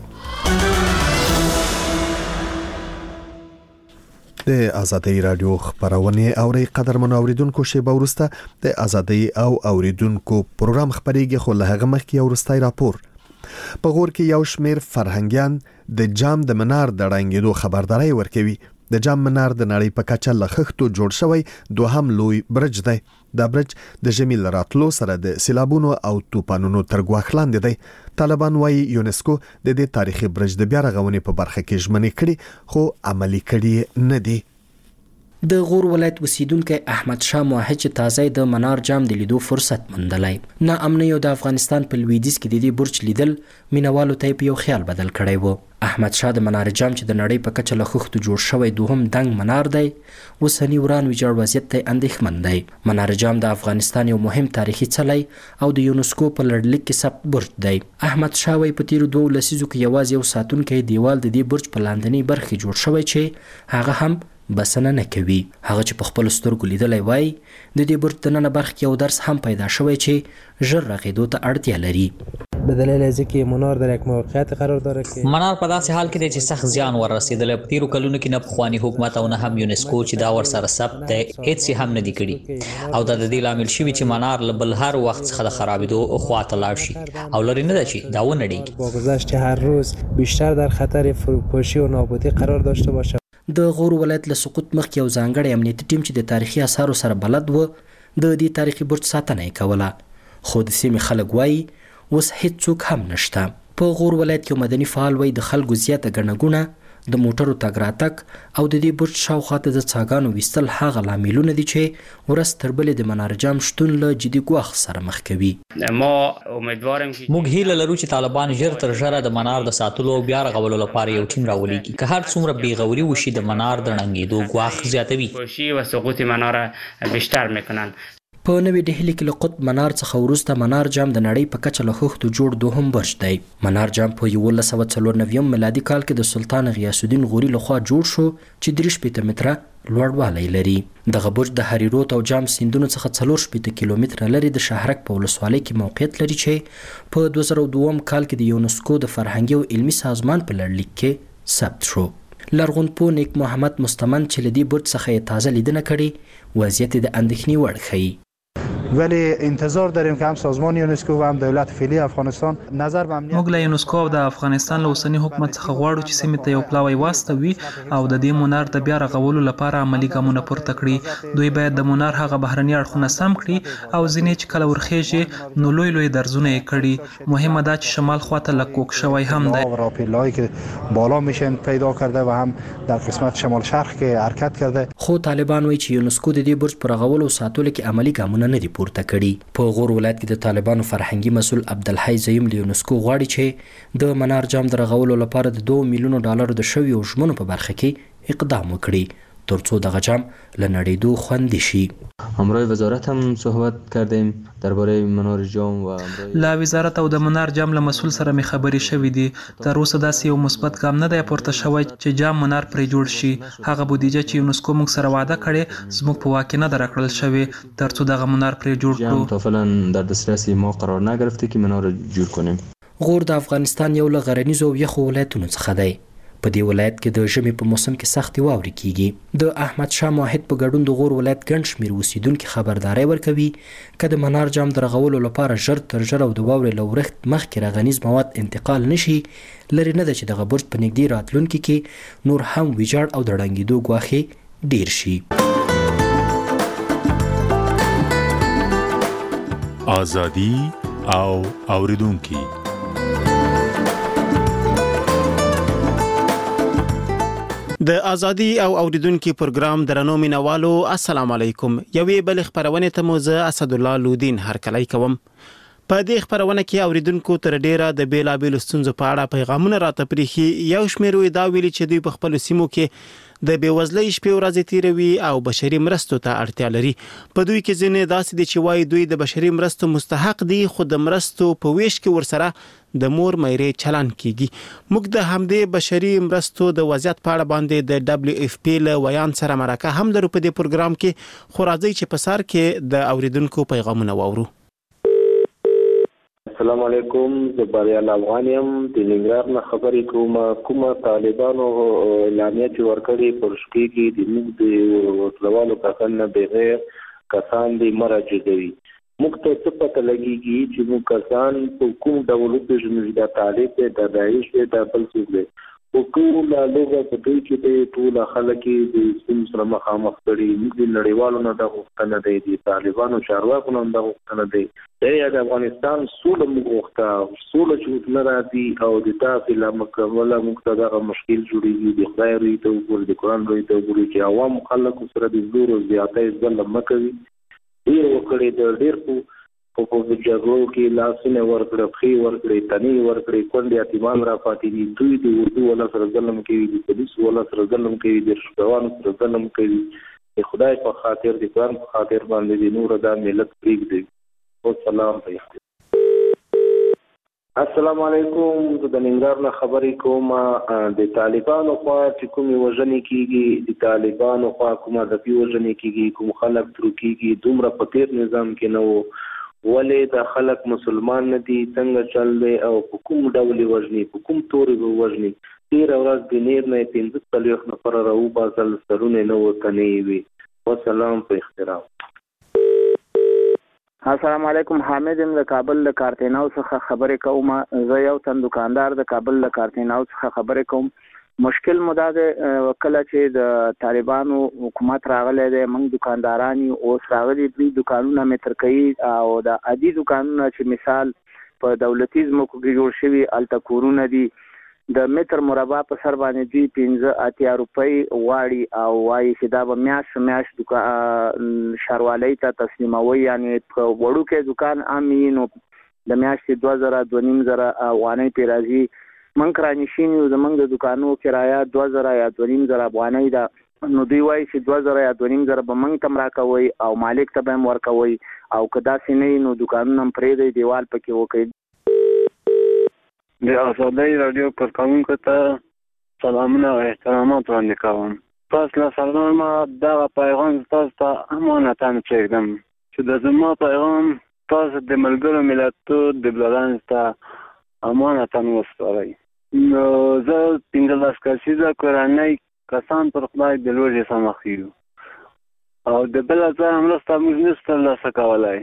د ازادي رادیو خبرونه اوري قدرمن اوریدونکو شیبه ورسته د ازادي او اوریدونکو پروګرام خبريږي خو له هغه مخکې ورستای راپور. په غور کې یو شمیر فرهنګيان د جام د منار د رنګېدو خبرداري ورکوي. د جام منار د نړۍ په کچه لخښتو جوړ شوی دوهم لوی برج دی. دا برج د ژمي راتلو سره د سیلابونو او طوفانونو تر ګواښ لاندې دی. طالبان وايي یونسکو د دې تاریخي برج د بیا رغونې په برخه کې ژمنې کړي خو عملي کړي نه دي. د غور ولایت اوسیدونکو احمد شاه موحد چې تازه د منار جام د لیدو فرصت موندلای نه امن یو د افغانستان په لویدیځ کې د دې برج لیدل مینوالو ته په یو خیال بدل کړی وو. احمد شاه د منار جام چې د نړۍ په کچه له خښتو جوړ شوی دوهم دنګ منار دی وسنی وران ویجاړ وضعیت ته اندېښمن دی. منار جام د افغانستان یو مهم تاریخي څلی او د یونسکو په لړلیک کې ثبت برج دی. احمد شاه وایي په تیرو 2 لسیزو کې یوازې یو ساتونکی دیوال د دې برج په لاندنۍ برخه جوړ شوی چې هغه هم بسنه نه کوي. هغه چې په خپل سترګو لیدلای وای د دې برج د نن برخه یو درس هم پیدا شوی چې ژر رغېدو ته اړتیا لري. به دلیل از اینکه منار در یک موقعیت قرار داره که منار په داسې حال کې دی چې سخت زیان ورسېدل. په تیرو کلونو کې نه پخوانی حکومت او نه هم یونسکو چې دا ورسره ثبت دی هیڅ هم نه دی کړي او دا د دې لامل شوی چې منار له بل هر وخت څخه د خرابېدو خواته لاړ شي او لري نه دی چې دا ونړېږي. با گذشت هر روز بیشتر در خطر فروپاشی و نابودی قرار داشته باشه. د غور ولایت له سقوط مخکې یو ځانګړی امنیتي ټیم چې د تاریخي آثارو سره بلد و د دې تاریخي برج ساتنه یې کوله خو د سیمې خلک وایي اوس هیڅوک هم نشته. په غور ولایت کې مدني فعال وایي د خلکو زیاته ګڼه ګوڼه د موټرو تګ راتګ او د دې برج شاوخواته د څاګانو ویستل هغه لاملونه دي چې ورځ تر بلې د منار جام شتون له جدي ګواښ سره مخ کوي. موږ هیله لرو چې طالبان ژر تر ژره د منار د ساتلو او بیا رغولو لپاره یو ټیم راولېږي. که هر څومره بېغوري وشي د منار د ړنګېدو ګواښ زیاتوي. و سقوط منار بیشتر میکنن. په نوې ډهلي کې له قطب منار څخه وروسته منار جام د نړۍ په کچه له خښتو جوړ دوهم برج دی. منار جام په 1994 میلادي کال کې د سلطان غیاث الدین غوري لخوا جوړ شو چې 3 متره لوړوالی لري. دغه برج د هریروت او جام سیندونو څخه 4 کیلومتره لري د شهرک په ولسوالۍ کې موقعیت لري چې په 2002 کال کې د یونسکو د فرهنګي او علمي سازمان په لړلیک کې ثبت شو. لرغونپوه نیک محمد مستمن چې له دې برج څخه یې تازه لیدنه کړې، وضعیت د اندېښنې وړ ښیي. ولی انتظار داریم که هم سازمان یونسکو و هم دولت فعلی افغانستان نظر به امنیت موږ له یونسکو او د افغانستان له اوسني حکومت څخه غواړو چې سیمې ته یو پلاوی واستوي او د دې منار د بیا رغولو لپاره عملي ګامونه پورته کړي. دوی باید د منار هغه بهرني اړخونه سم کړي او ځینې چې کله ورخیږي نو لوی درزونه یې کړي. مهمه ده چې شمال خواته لږ کوک شوی هم دی. راپیلایی که بالا میشن پیدا کرده و هم در قسمت شمال شرق کې حرکت کرده. خو طالبان وایي چې یونسکو د دې برج پر رغولو او ساتلو کې عملي ګامونه نه دي پورته کړي. په غور ولایت کې د طالبانو فرهنګي مسؤل عبدالحی زیم له یونسکو غواړي چې د منار جام د رغولو لپاره د $2 میلیون د شویو ژمنو په برخه کې اقدام وکړي ترڅو دغه جام له نړیدو خوندي شي. همراه وزارت هم صحبت کردیم درباره منار جام و لا وزارت او د منار جام له مسؤل سره می خبرې شوې دي. تر اوسه داسې یو مثبت ګام نه دی پورته شوی چې جام منار پرې جوړ شي. هغه بودیجه چې یونسکو موږ سره وعده کړې زموږ په واک کې نه درکړل شوی ترڅو دغه منار پرې جوړ کړو. تا فعلا در دسترس ما قرار نگرفته که منار جوړ کنیم. غور د افغانستان یو له غرنیزو او یخو ولایتونو څخه دی. په دې ولایت کې د ژمي په موسم کې سختې واورې کیږي. د احمد شاه موحد په ګډون د غور ولایت ګڼ شمېر اوسیدونکي خبرداری ورکوي که د منار جام د رغولو لپاره ژر تر ژره او د واورې له ورښت مخکې رغنیز مواد انتقال نشي، لرې نه ده چې دغه برج په نږدې راتلونکي کې نور هم ویجاړ او د ړنګېدو ګواښې ډیر شي. ازادي او اوریدونکي د ازادي او اوریدونکو پروګرام درنو مینوالو السلام علیکم. یوې بل خبرونه ته مو زه اسد الله لودین هرکلی کوم. په دې خبرونه کې اوریدونکو تر ډیره د بیلابیل ستونزو په اړه پیغامونه راته پریخي. یو شمېر وی دا ویلي چې دوی په خپل سیمو کې د بیوزلۍ شپې ورځې تیروي او بشري مرستو ته اړتیا لري. په دوی کې ځینې داسې دي چې وایي دوی د بشري مرستو مستحق دي خو د مرستو په ویش کې ورسره د مور مېرې چلن کیږي. موږ د همدې بشري مرستو د وضعیت په اړه باندې د WFP له ویان سره مرکه هم درو په دې پروګرام کې. خو راځي چې په سر کې د اوریدونکو پیغامونه واورو. السلام علیکم، زه بریال افغانیم د ننګرهار نه خبرې کومه طالبانو اعلامیه چې ورکړې پر شپې کې د موږ د وسلوالو کسان نه بغیر کسان دې مراجعوي. موږ ته څه پته لګېږي چې موږ کسان په کوم ډول وپېژنو چې دا طالب دی، دا داعش دی، دا بل څوک دی. خو ټوله لوبه په دوی کې دی، ټوله خلک یې د ستونزو سره مخامخ کړي. موږ د نړیوالو نه دا غوښتنه دی، د طالبانو چارواکو نه دا غوښتنه دی. د افغانستان سوله موږ غوښته، سوله چې اوس نه راځي او د تاسې له مکمله موږ ته دغه مشکل جوړېږي. د خدای روی ته وګورئ، د قرآن روی ته وګورئ چې عوامو خلکو سره د زور او زیاتی ظلم مه کوي. ډېر وکړې، د ډېر په جګړو کې لاسونه ورکړه، پښې ورکړې، تنې ورکړې، کونډې یتیمان را پاتې دي. دوی د اردو والا سره ظلم کوي، د پولیسو والا سره ظلم کوي، د رشوتوانو سره ظلم کوي. د خدای په خاطر، د قرآن په خاطر باندې د نور دا ملت پرېږدي. والسلام علیکم. السلام علیکم، زه د ننګرهار نه خبرې کوم. د طالبانو خوا چې کومې وژنې کېږي، د طالبانو خوا کوم هدفي وژنې کېږي، کوم خلک ترو کېږي، دومره په تېر نظام کې نه وو. ولې دا خلک مسلمان نه دي، څنګه چل دی او په کوم ډول وژني، په کوم تورې به وژني. تېره ورځ د نیر نه 45 نفره راوباسل، سرونه نه ورته نوي وي. والسلام په احترام. السلام علیکم، حامد یم د کابل له کارتیناو څخه خبرې کوم. زه یو تن دکاندار د کابل له کارتیناو څخه خبرې کوم. مشکل مو دا دی کله چې د طالبانو حکومت راغلی دی، موږ دکانداران یو اوس راغلي دوی دکانونه متر کوي او د عادي دکانونه چې مثال په دولتي ځمکو کې جوړ شوي هلته کورونه دي، د متر مربع په سر باندې دوی 85 روپۍ غواړي او وایي چې دا به میاشت ښاروالۍ ته تسلیموي. یعنې په وړوکی دکان عام وي نو د میاشتې 2000-2500 افغانۍ پرې راځي. من کرانشین یو، زمونږ د دکانو کرایه 2000 یا 2500 افغانۍ ده. نو دوی وایي چې 2000 یا 2500 به موږ تم راکوي او مالک ته به هم ورکوي او که داسې نه نو دوکانونه هم پرېږدي دیوال پکې وکړي. د آزادۍ راډیو کارکوونکو ته سلامونه او احترامات وړاندې کوم. پس له سلامه دغه پیغام تاسو ته امانتاً پرېږدم چې د زما پیغام تاسو د ملګرو ملتونو د بلدانو ته امانتاً وسپارئ. نو زه 15 کسیزه کورنۍ کسان پر خدای د لوږې سره مخ یو او د بل ځای مرسته موږ نشو ترلاسه کولی.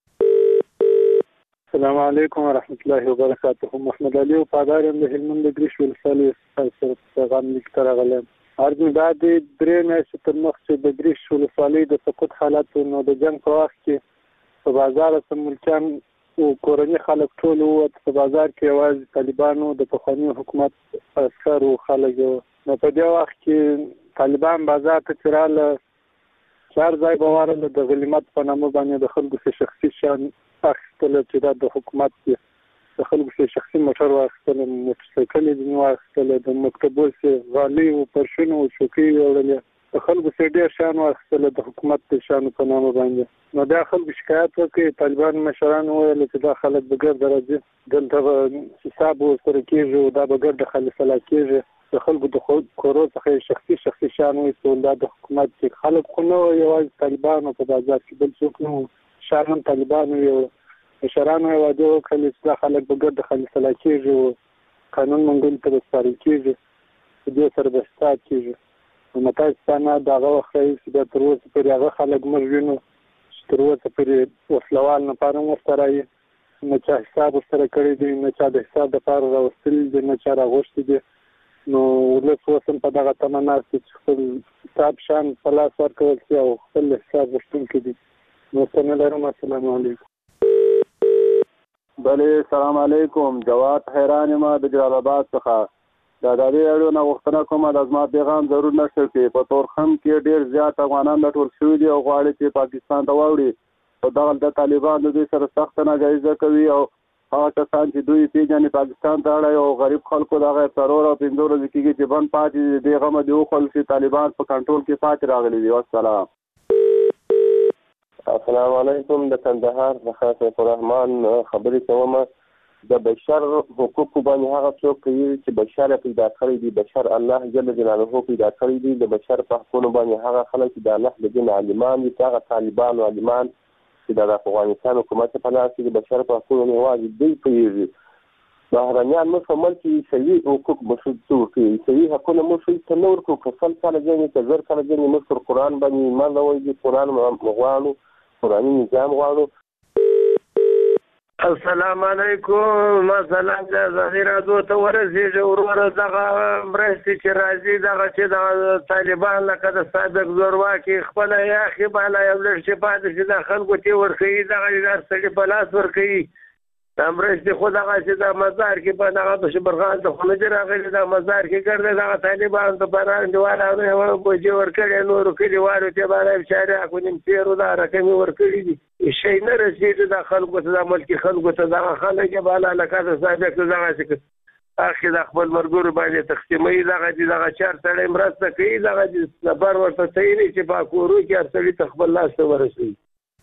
السلام علیکم ورحمت الله وبرکاته. محمد علي وفادار یم د هلمند د ګریش ولسوالۍ سره پیغام لیک ته راغلی. عرض مې دا دی 3 میاشتې تر مخکې د ګریش ولسوالۍ د سقوط حالت نو د جنګ په وخت کې په بازار کې ملکیان او کورني خلک ټول ووت. په بازار کې یوازې طالبانو د پخواني حکومت عسکر او خلک نو په دې وخت کې طالبان بازار ته چراله 4 ځای بوارل د غلیمت په نامه باندې د خلکو څخه شخصي شان اخیستل چې د حکومت کې د خلکو څخه شخصي موټر واخیستل، موټرسایکل یې واخیستل، د مکتبو څخه غالۍ او پرشونه او چوکۍ وړلې، د خلکو څخه ډېر شیان واخیستل د حکومت د شانو په نامه باندې. نو دا خلکو شکایت وکړي. طالبان مشران وویل چې دا خلک به ګرد راځي، دلته به حساب ورسره کېږي او دا به ګرد خالصله کېږي. د خلکو د کورو څخه شخصي شیان وایستل. دا د حکومت کې خلک خو نه یوازې طالبانو په بازار کې بل څوک نه وو، شارن طالبانو یو مشرانو یې واده وکړل چې دا خلک به ګرد خالصله کېږي او قانون منګولو ته به سپارل کېږي، په دې سره به حساب کېږي. نو متاسفانه د هغه وخت راهیسې بیا تر اوسه پورې هغه خلک موږ وینو چې تر اوسه پورې وسلوال لپاره هم ورسره یې نه چا حساب ورسره کړی دی، نه چا د حساب دپاره راوستلي دي، نه چا راغوښتي دي. نو ولس اوس هم په دغه تمه ناست دي چې خپل حساب شان په لاس ورکول شي او خپل حساب غوښتونکي دي. نو څه نه لرم. السلام علیکم. بله سلام علیکم. جواد حیران یم د جلال آباد څخه. د ازادۍ راډیو نه غوښتنه کومه د زما پیغام ضرور نشر کړي. په تورخم کې ډېر زیات افغانان راټول شوي دي او غواړي چې پاکستان ته واوړي. او دغه د طالبان د دوی سره سخته ناجایزه کوي او هغه کسان چې دوی پیژني پاکستان ته اړوي او غریب خلکو دغه 4 او 5 ورځې کېږي چې بند پاتې دي. دې غمه دې وخوړل چې طالبان په کنټرول کې پاتې راغلي دي. والسلام. السلام علیکم. د کندهار د خاص الرحمن خبرې کوم. د بشر حقوق باندې هغه څوک کوي چې بشر پیدا کړی دی، بشر الله جل جلاله پیدا کړی دی. د بشر په حقوقو باندې هغه خلک چې د الله د دین عالمان دي، هغه طالبان او عالمان چې د افغانستان حکومت په لاس کې د بشر په حقوقو نه واجب دی پیږي. بهرنیان مو فهمل چې صحیح حقوق مشروط کوي، صحیح حقوقونه مشروط نور کو کفل کله ځنې تزر کله ځنې مستر قرآن باندې ایمان راوړي، قرآن مغوانو قرآني نظام غواړو. السلام علیکم. مثلا د ازادۍ راډیو ته ورسېږي وروره دغه مرستې چې راځي دغه چې د طالبان لکه د سابق زورواکي خپله یاخي بالا یو لږ چې پاتې شي د خلکو چې ورکوي دغه هر سړي په لاس ورکوي. دا مرستې خو دغه چې د مزار کې په دغه بشبرخان ته خو نه دي راغلي. د مزار کې ګرځي دغه طالبان ته په انډیوالانو یې بوجې ورکړي، نورو کلیوالو ته بالا بچارې اکو نیم تېرو دا رقمې ورکړي دي. شی نه رسېږي د خلکو ته، د ملکي خلکو ته. دغه خلک یې بالا لکه د سابق دغه چې اخي د خپل مرګورو باندې تقسیموي. دغه چې دغه 4 سړی مرسته کوي، دغه چې نفر ورته څهري چې په کورو کې هر سړي ته خپل لاس ته ورسوي.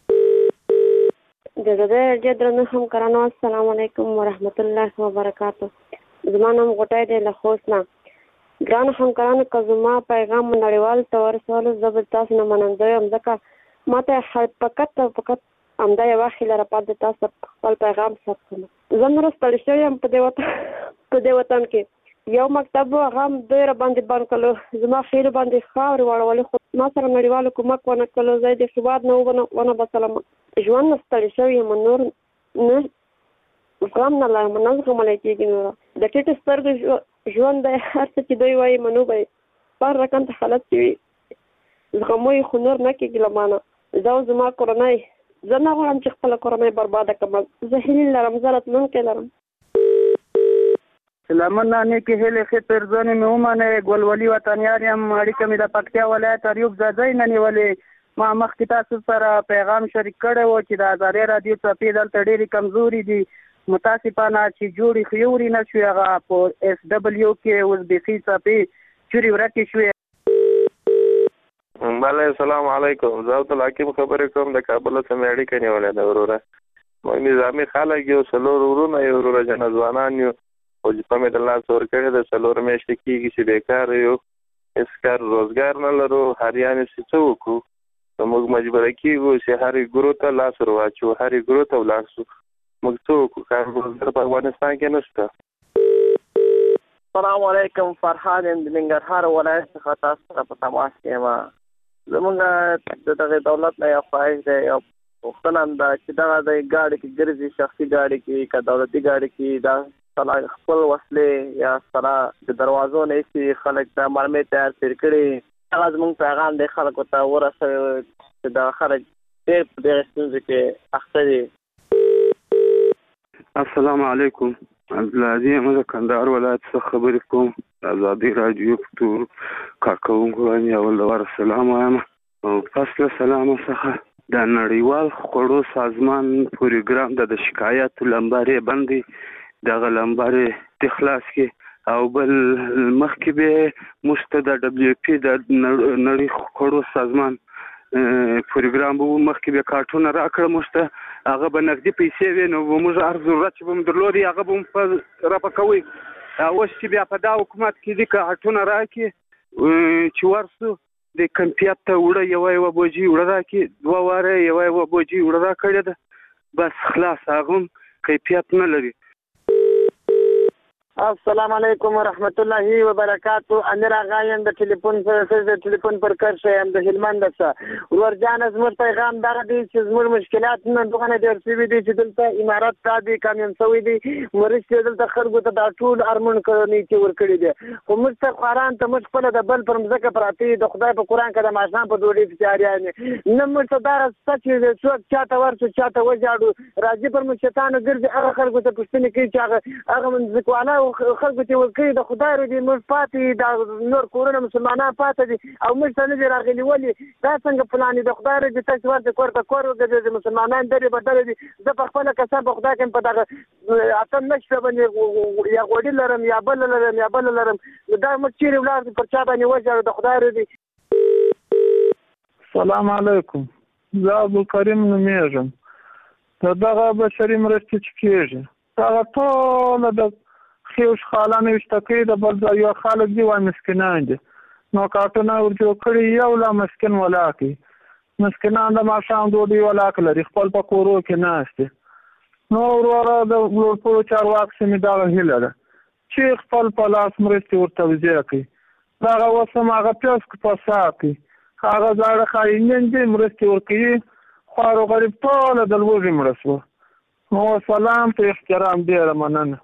د زړه درنو همکارانو السلام علیکم ورحمت الله وبرکاته. زما نوم غټای دی له خوست نه. ګرانو همکارانو که زما پیغام نړیوالو ته ورسولو زه به تاسو نه مننده یم، ځکه ما ته فقط همدا یوه هیله راپاتې تاسو خپل پیغام ثبت کړم. زه نوره ستړې شوې یم په دې وطن کې. یو مکتب و هغه هم دوی راباندې بند کړلو. زما خیلو باندې خاورې واړولې، خو ما سره نړیوالو کومک ونه کړلو. زه د هېواد نه ونه بسلم. ژوند نه ستړې شوې یم، نور نه زغم نه لرم، نه زغملی کېږي. نوره د ټیټو سترګو ژوند دی. هر څه چې دوی وایي منو به یې. بر رقم ته حالت چې وي زغمو یې، خو نور نه کېږي له مانه. زه او زما کورنۍ، زه نه غواړم چې خپله کورنۍ برباده کړم. زه هیلې لرم، زه راتلونکی لرم. سلامونه نیکې هیلې ښې پیرزونې مې ومنئ. ګلولي وطنیار یم. اړیکه مې د پکتیا ولایت ایوب ځاځی نه نیولې. ما مخکې تاسو سره پیغام شریک کړی و چې د ازادۍ راډیو څپې دلته ډېرې کمزوري دي. متاسفانه چې جوړې خیورې نه شوې، هغه په SW کې اوس بیخي څپې چورې ورکې شوې. بله السلام علیکم. زه عبدالحکیم خبرې کوم د کابل څخه اړیکه نیولې ده وروره. موږ نظامي خلک یو څلور ورونه یو وروره جنا ځوانان یو او چې په د لاس ورکړې د څلور میاشتې کېږي چې بیکار یو هېڅ کار روزګار نه لرو. هریانې چې څه وکړو نو موږ مجبوره کېږو چې هرې ګرو ته لاس ور واچو هرې ګرو ته ولاړ شو. موږ څه وکړو کار روزګار په افغانستان کې نشته. السلام علیکم. فرهاد یم د ننګرهار ولایت څخه تاسو سره په تماس کې یم. زمونږ د دغه دولت نه یو خواهش دی او پوښتنه هم ده چې دغه د ګاډي کې ګرځي شخصي ګاډي کې که دولتي ګاډي کې دا خپل وسلې یا سره د دروازو نه ایستي خلک د مرمۍ تیار تېر کړي. هغه زموږ پیغام دی خلکو ته ورسوي چې دا خلک ډېر په دغه ستونزو کې اخته دي. السلام علیکم. عبدالعزیز یم د کندهار ولایت څخه خبرې کوم. د ازادي راډیو په ټولو کارکوونکو باندې اول ډول سلام وایم او پس له سلامه څخه د نړیوال خوړو سازمان پروګرام د شکایاتو لمبارې باندې دغه لمبارې د خلاص کې او بل مخکې به مست د دبليو پی د نړۍ خوړو سازمان پروګرام وو مخکې به کارتونه راکړه مست هغه به نقدي پیسې وي نو موږ هر ضرورت چې به درلودي هغه به په راپکوي. اوس چې بیا په دا حکومت کې دي کارتونه راکړي چې ورسو د کمپیوټر ته وړه یو بوجي وړه راکړي دوه واره یو بوجي وړه راکړي ده بس خلاص هغه کیفیت نه لري. السلام علیکم ورحمت الله وبرکاتو. امیر آغا یم د ټلیفون پر کار شم د هلمند څخه. ورجان زموږ پیغام دغه دی چې زموږ مشکلات نه دغه ډېر شوي دي چې دلته امارات ته دي کامیاب شوي دي مرستې دلته خلکو ته دا ټول ارمون کړنی چې ورکړي دي خو موږ ته قرآن ته موږ خپل د بل پر مځکه پراته د خدای په قرآن کې د ماشام په ډوډۍ تیاریانې نه موږ ته دا راسته چې څوک چاته ورسو چاته وجاړو راځي پر موږ شیطان ګرځي هغه خلکو ته پوښتنې کوي چې هغه منځکواله خلکو ته ورکوي د خدای دې موږ پاتې د نور کورونه مسلمانان پاتې دي او موږ ته نه دي راغلي ولې دا څنګه پلان د خدای دې تاسو ورته کور ته کور وګرځي مسلمانان درې بدل دي. زه په خپل قسم په خدای کې په دغه اتم نشته باندې یا غوډي لرم یا بل لرم دا موږ چیرې ولاړ پر چا باندې وځو د خدای دې. السلام علیکم. زه عبدالکریم نومیږم. دغه بشري مرستې چې کېږي هغه ټوله د خیوش خالانه وشتکې د بل ځای یو خلک دي وای مسکینان دي نو کارټونه ورجوړ کړي یو لا مسکین ولاکي مسکینان د ماښام ډوډۍ ولاک لري خپل په کورو کې ناست نو وروره د ورپورو چارواکو سمې دغه هیله ده چې خپل په لاس مرستې ورته توزیع کړي دغه اوس هم هغه پیاس په سا کړي هغه زاړه خاینین دي مرستې ورکوي خوار و غریب ټوله د لوږې مړه شوه. نو سلام په احترام ډېره مننه.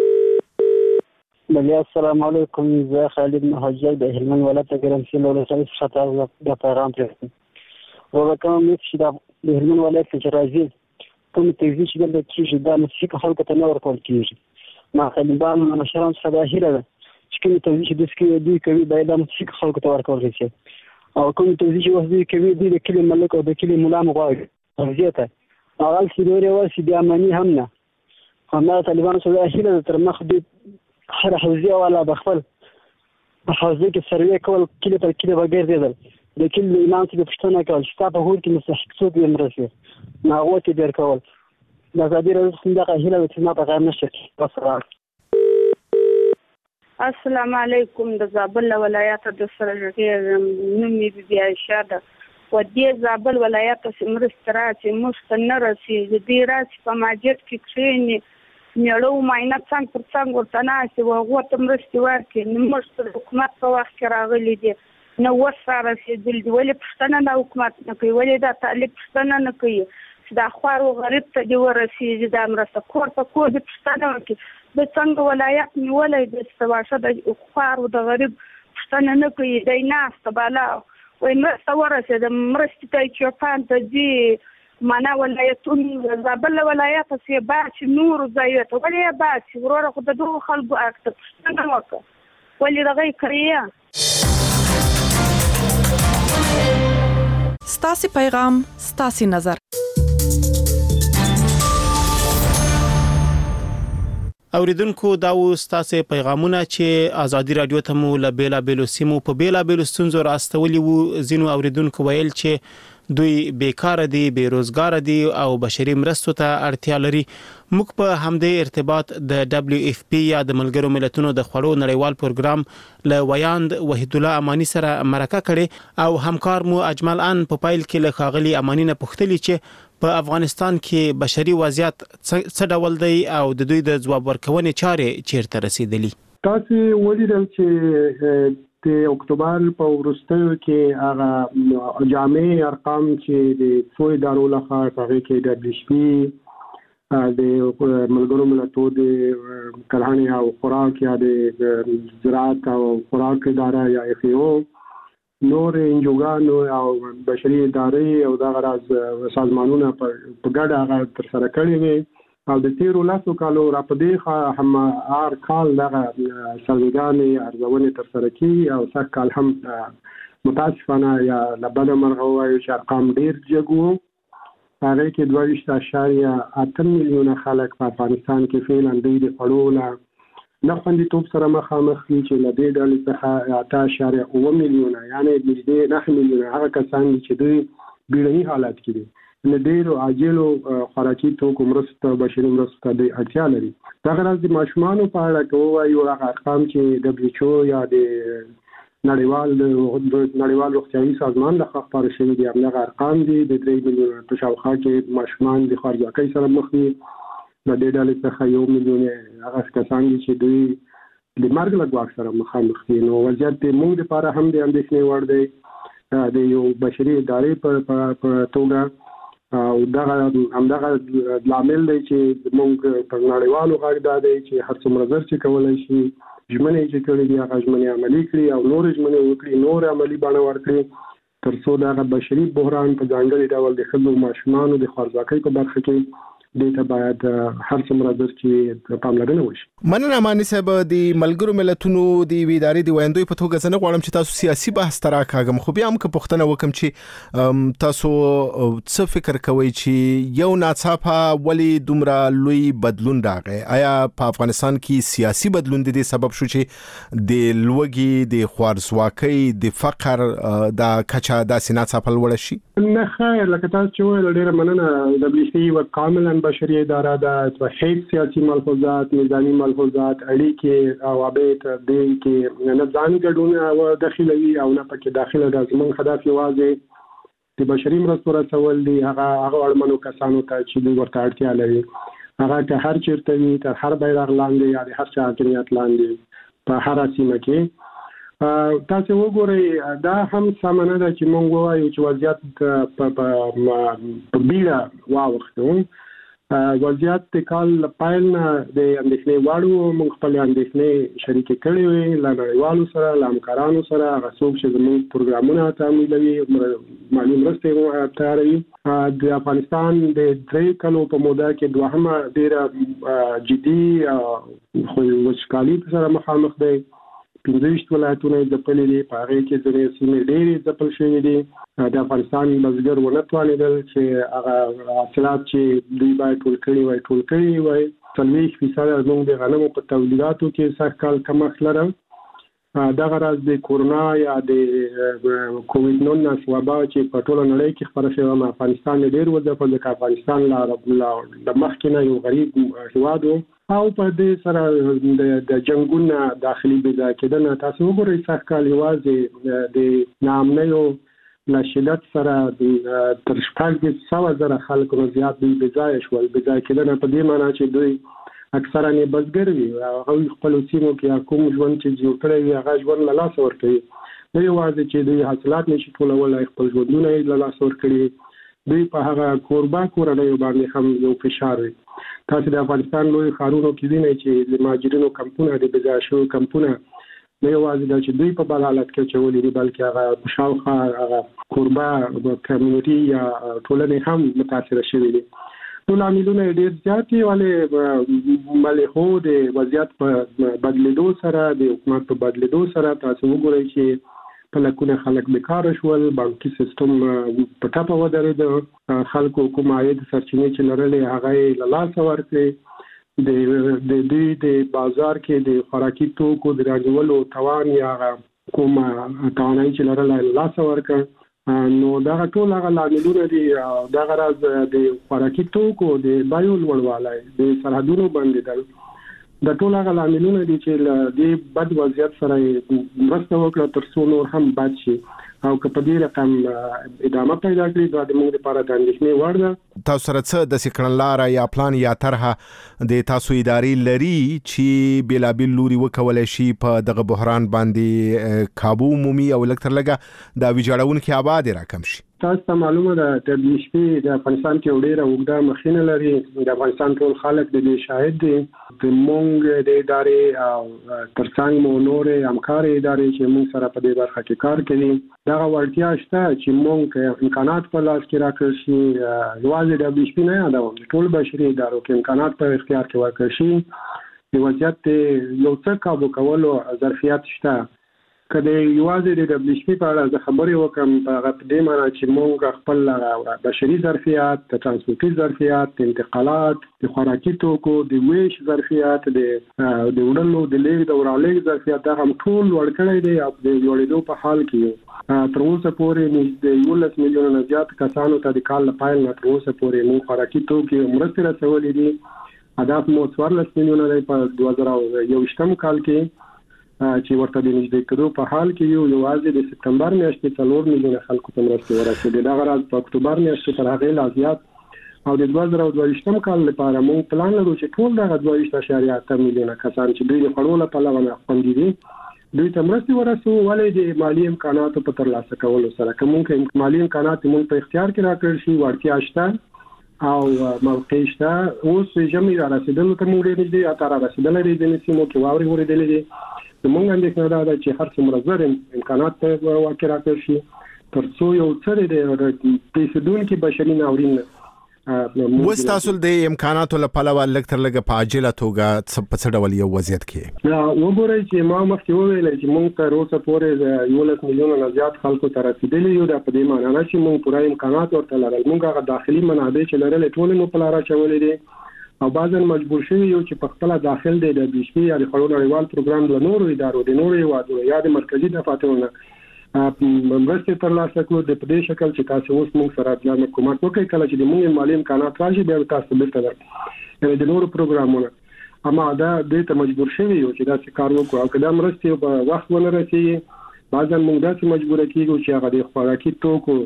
بله السلام علیکم. زه خالد مهاجر د هلمند ولایت ګرمسیر ولسوالۍ څخه تاسو د پیغام پرېږدم. ورته کوم چې د هلمند ولایت څخه راځي کوم توضیح چې دلته کېږي دا مسلکي خلکو ته نه ورکول کېږي. ما طالبان مشران څخه دا هیله ده چې کوم توضیح چې دوی کوي باید دا مسلکي خلکو ته ورکول شي او کوم توضیح چې اوس دوی کوي دوی د کلي ملک او د کلي ملا هم غواړي توضیح ته هغه چې نورې ورسي بیا مني هم نه همدا طالبانو څخه دا هیله ده تر مخ دوی هر حوزه والا بخل حوزه کې سروې کول کله پر کله بغیر دیدل د کله امام څخه پښتنه کول چې تاسو هول کې مستحق څوک یې مرسي ناغوت ډیر کول د زادي راځي څنګه هیله چې ما په غیر نشي بصره. السلام علیکم. د زابل ولایت د سرجګي نومي بي عائشہ ده و دې زابل ولایت سمرسترا چې مستنه راسي دې راسي په ماجد کې کښینی نیړو ماینه څنګه پر څنګه ورته ناسي و هغه ته مرستې ورکړي نو موږ حکومت په وخت کې راغلي دي نو ورسره رسېدل دي ولې پښتنه د حکومت نه کوي ولې دا طالب پښتنه نه کوي چې دا خوار او غریب ته دې ورسېږي دا مرسته کور په کور دې پښتنه وکړي د څنګه ولایت نیولې د استواشه د خوار او د غریب پښتنه نه کوي دی ناسته بالا وایي مرسته ورسېده مرستې ته چوپان ته ځي معنا ولایتون زابل ولایت څخه باچ نور ځایات ولې باچ وروره خو د دوه خلکو اکټ څنګه وکړه ولې دغه کړیا. ستاسو پیغام ستاسو نظر. اوریدونکو دا وستاسو پیغامونه چې ازادي رادیو ته مو له بیلابېلو سیمو په بیلابېلو ستونزو راستولي وو. ځینو اوریدونکو ویل چې دوی بیکاره دي، بیروزګار دي او بشري مرستو ته اړتیا لري. موږ په همدې ارتباط د WFP یا د ملګرو ملتونو د خوړو نړیوال پروګرام له ویاند وحید الله امانی سره مرکه کړې او همکار مو اجمل ان په پایل کې له ښاغلي امانی نه پوښتلي چې په افغانستان کې بشري وضعیت څه ډول دی او د دوی د ځواب ورکونې چارې چیرته رسیدلي. تاسو ولیدل چې د اکتوبر په وروستیو کې هغه جامع ارقام چې د څو ادارو لخوا هغه کې د WFP د ملګرو ملتونو د کرهڼې او خوراک یا د زراعت او خوراک اداره یا FAO نور انجوګانو او بشري ادارې او د غراض سازمانونو په ګډه هغه تر سره کړی وي او د تیرو لاسو کالو را پدې هم هر کال دغه سرګانې ارزونه تر سره کی او څک کال هم متاسفانه یا لبنه مرغه وایي چې ارقام ډیر جګو. هغه کې 2.8 میلیونه خلک په افغانستان کې فعلا د خوړو نه خوندیتوب سره مخامخ دي چې له دې ډلې څخه 8.9 میلیونه یعنی نږدې 9 میلیونه هغه کسان چې دوی بیړني حالات کې دي نه ډیرو عاجلو خوراکي توکو مرسته بشري مرسته د اړتیا لري. دا غراض د ماشومانو په اړه کوي یو هغه ارقام چې WHO یا د نړیوال روغتیايي سازمان له خوا خپاره شوي دي هغه ارقام دي د 3 میلیونه په شاوخوا کې ماشومان د خوارځواکۍ سره مخ دي. د دې ډلې څخه 1 میلیون هغه کسان دي چې دوی د مرګ له ګواښ سره مخامخ دي. نو وضعیت موږ لپاره هم د اندېښنې وړ دی د یو بشري ادارې په توګه او دغه لامل دی چې موږ په نړیوالو غږ دی چې هر څومره زر چې کولای شي ژمنې چې کړې دي هغه ژمنې عملي کړي او نور ژمنې وکړي نور عملي بڼه ورکړي تر څو دغه بشري بحران په ځانګړي ډول د ښځو ماشومانو د خوارځواکۍ په برخه کې دې ته باید هر څومره در چې پاملرنه وشي. مننه امانی صاحب. د ملګرو ملتونو د ادارې د ویاندوی په توګه زنه غواړم چې تاسو سیاسي بحث تراکاګم خو بیا هم که پوښتنه وکم چې تاسو څه فکر کوئ چې یو ناڅاپه ولی دومره لوی بدلون راغی؟ آیا په افغانستان کې سیاسي بدلون د دې سبب شو چې د لوږې د خوارځواکۍ د فقر د کچا داسې ناڅاپه لوړه شي؟ نه خیر، لکه تاسو چې ویل ډیره مننه. WFP وکاملا بشري اداره ده، هیڅ سیاسي ملحوظات، نظامی ملحوظات، اړیکې او عبادت دې کې نه ځان ګډون او داخلي او نه پکې داخله د زمون هدف یوازې د بشري مرستو رسول دي هغه اړمنو کسانو ته چې دوی ورته اړتیا لري. هغه که هر چیرته وي تر هر بیرغ لاندې یا د هر چا حاکمیت لاندې په هر سیمه کې تاسو وګورئ دا هم سمانه ده چې موږ وایو چې وضعیت په بیړه واوښتو. وضعیت د کال پایل نه د اندېښنې واړو موږ خپل اندېښنې شریکې کړې وې له نړیوالو سره له همکارانو سره هغه څوک چې زموږ پروګرامونه تمویلوي مالي مرستې تیاروي. د افغانستان د 3 کلو په موده کې دوهمه ډیره جدي خو وچکالي سره مخامخ دی. 15 ولایتونه ځپلي دي، په هغه کې ځینې سیمې ډېرې ځپل شوې دي. د افغانستان بزګر ونه توانېدل چې هغه حاصلات چې دوی باید ټول کړي وای 40% زموږ د غنمو په تولیداتو کې سږ کال کمښت لرل. دغه راز د کورونا یا د کووډ-19 وبا چې په ټوله نړۍ کې خپره شوې افغانستان ډېر وځپل ځکه افغانستان د مخکې نه یو غریب هېواد و او په دې سره د جنگونو داخلي بېځای کېدنه تاسو وګورئ سږ کال یوازې د ناامنیو له شدت سره تر 100,000 خلکو نه زیات دوی بېځایه شول. بېځای کېدنه په دې معنی چې دوی اکثرا نه بزګر وي، هغوی خپل سیمو کې کوم ژوند چې جوړ کړی وي هغه ژوند له لاسه ورکوي. نه یوازې چې دوی حاصلات نشي ټولولی، خپل ژوندونه یې له لاسه ورکړي. دوی په هغه کوربه کورنیو باندې هم یو فشار وي. تاسو د افغانستان لوی ښارونو کې وینئ چې د مهاجرینو کمپونه د بېځایه شویو کمپونه نه یوازې دا چې دوی په بل حالت کې اچولي دي بلکې هغه شاوخوا هغه کوربه کمیونټي یا ټولنې هم متاثره شوي دي. ټول عاملونه ډېر زیات دي ولې خو د وضعیت په بدلېدو سره د حکومت په بدلېدو سره تاسو وګورئ چې په لکونه خلک بیکاره شول، بانکي سیستم په ټپه ودرېد، خلکو کوم عاید سرچینې چې لرلې هغه یې له لاسه ورکړې. د بازار کې د خوراکي توکو د راجولو توان یا کوم توانایي چې لرله لاس ورکړ نو دا ټول هغه لاملونه دي دا غرض د خوراکي توکو د بایو لوړوالی د سرحدونو بندیدل د ټول هغه لاملونه دي چې د بد وضعیت سره مرسته وکړه تر څو نور هم بد شي او که په دې رقم ادامه پیدا کړي دا د موږ لپاره د اندېښنې وړ ده. تاسو سره څه د سکړنلاره یا پلان یا طرحه د تاسو ادارې لري چې بېلابېل لوري وکولای شي په دغه بحران باندې کابو مومي او لکتر لګه د ویجاړونکو آباد راکم شي؟ تاسو ته معلومه ده د WHP د افغانستان کې ډېره اوږده مخینه لري. د افغانستان ټول خلک د دې شاهد دي. د موږ د ادارې او ترڅنګ مو نورې همکاري ادارې چې موږ سره په دې برخه کې کار کوي دغه وړتیا شته چې موږ امکانات په لاس کې راکړ شي. یوازې د WHP نه یادوم ټول بشري ادارو کې امکانات په اختیار کې ورکړ شي. د وضعیت یو څه کابو کولو ظرفیت شته. کله یوازې د WHP په اړه د خبرې وکم په دې معنی چې موږ خپل بشري ظرفیت، د ترانسپورتي ظرفیت، د انتقالات، د خوراکي توکو، د ویش ظرفیت، د وړلو د لیږد او رالېږد ظرفیت دا هم ټول لوړ کړی دی او د لوړېدو په حال کې یو. تر اوسه پورې د 11 میلیونه نه زیات کسانو ته د کال له پیل نه تر اوسه پورې موږ خوراکي توکي مرستې رسولې دي. هدف مو 14 میلیونه دی په 2021 کال کې چې ورته د نږدې کېدو په حال کې یوازې د سپتمبر میاشتې 4 میلیونه خلکو ته مرستې ورسېدې. دغه راز په اکتوبر میاشتې تر هغې لا زیات او د 2022 کال لپاره موږ پلان لرو چې ټول دغه 22.8 میلیونه کسان چې دوی د خوړو له پلوه نه خوندي دي دوی ته مرستې ورسوو. ولې د مالي امکاناتو په ترلاسه کولو سره که موږ مالي امکانات موږ په اختیار کې راکړل شي وړتیا شته او موقع شته. اوس ژمي را رسېدلو ته موږ ډېر نږدې اته را رسېدلی دی. ځینې سیمو کې واورې اورېدلې دي. زموږ اندېښنه دا ده چې هر څومره زر امکانات ته واقع راکړل شي تر څو یو څه د پیسېدونکي بشري ناورین اوس تاسو د امکاناتو له پلوه لکتر لګه په عاجله توګه په څه ډول یو وضعیت کې وګورئ چې ما مخکې وویل چې موږ تر اوسه پورې 11 میلیونه نه زیات خلکو ته رسېدلي یو. دا په دې معنی نه چې موږ پوره امکانات ورته لرل. موږ هغه داخلي منابع چې لرلې ټولې مو په لاره اچولې دي او بعضاً مجبور شوي یو چې په خپله داخل دی د WHP یا د خوړو نړیوال پروګرام له نورو ادارو د نورو هیوادونو یا د مرکزي دفاترو نه مرستې ترلاسه کړو د په دې شکل چې تاسو اوس موږ سره بیا کومک وکړئ. کله چې د موږ مالي امکانات راشي بیا تاسو بیرته یعنې د نورو پروګرامونه اما دا دې ته مجبور شوي یو چې داسې کار وکړو او که دا مرستې په وخت ونه رسېږي بعضاً موږ داسې مجبوره کېږو چې هغه د خوراکي توکو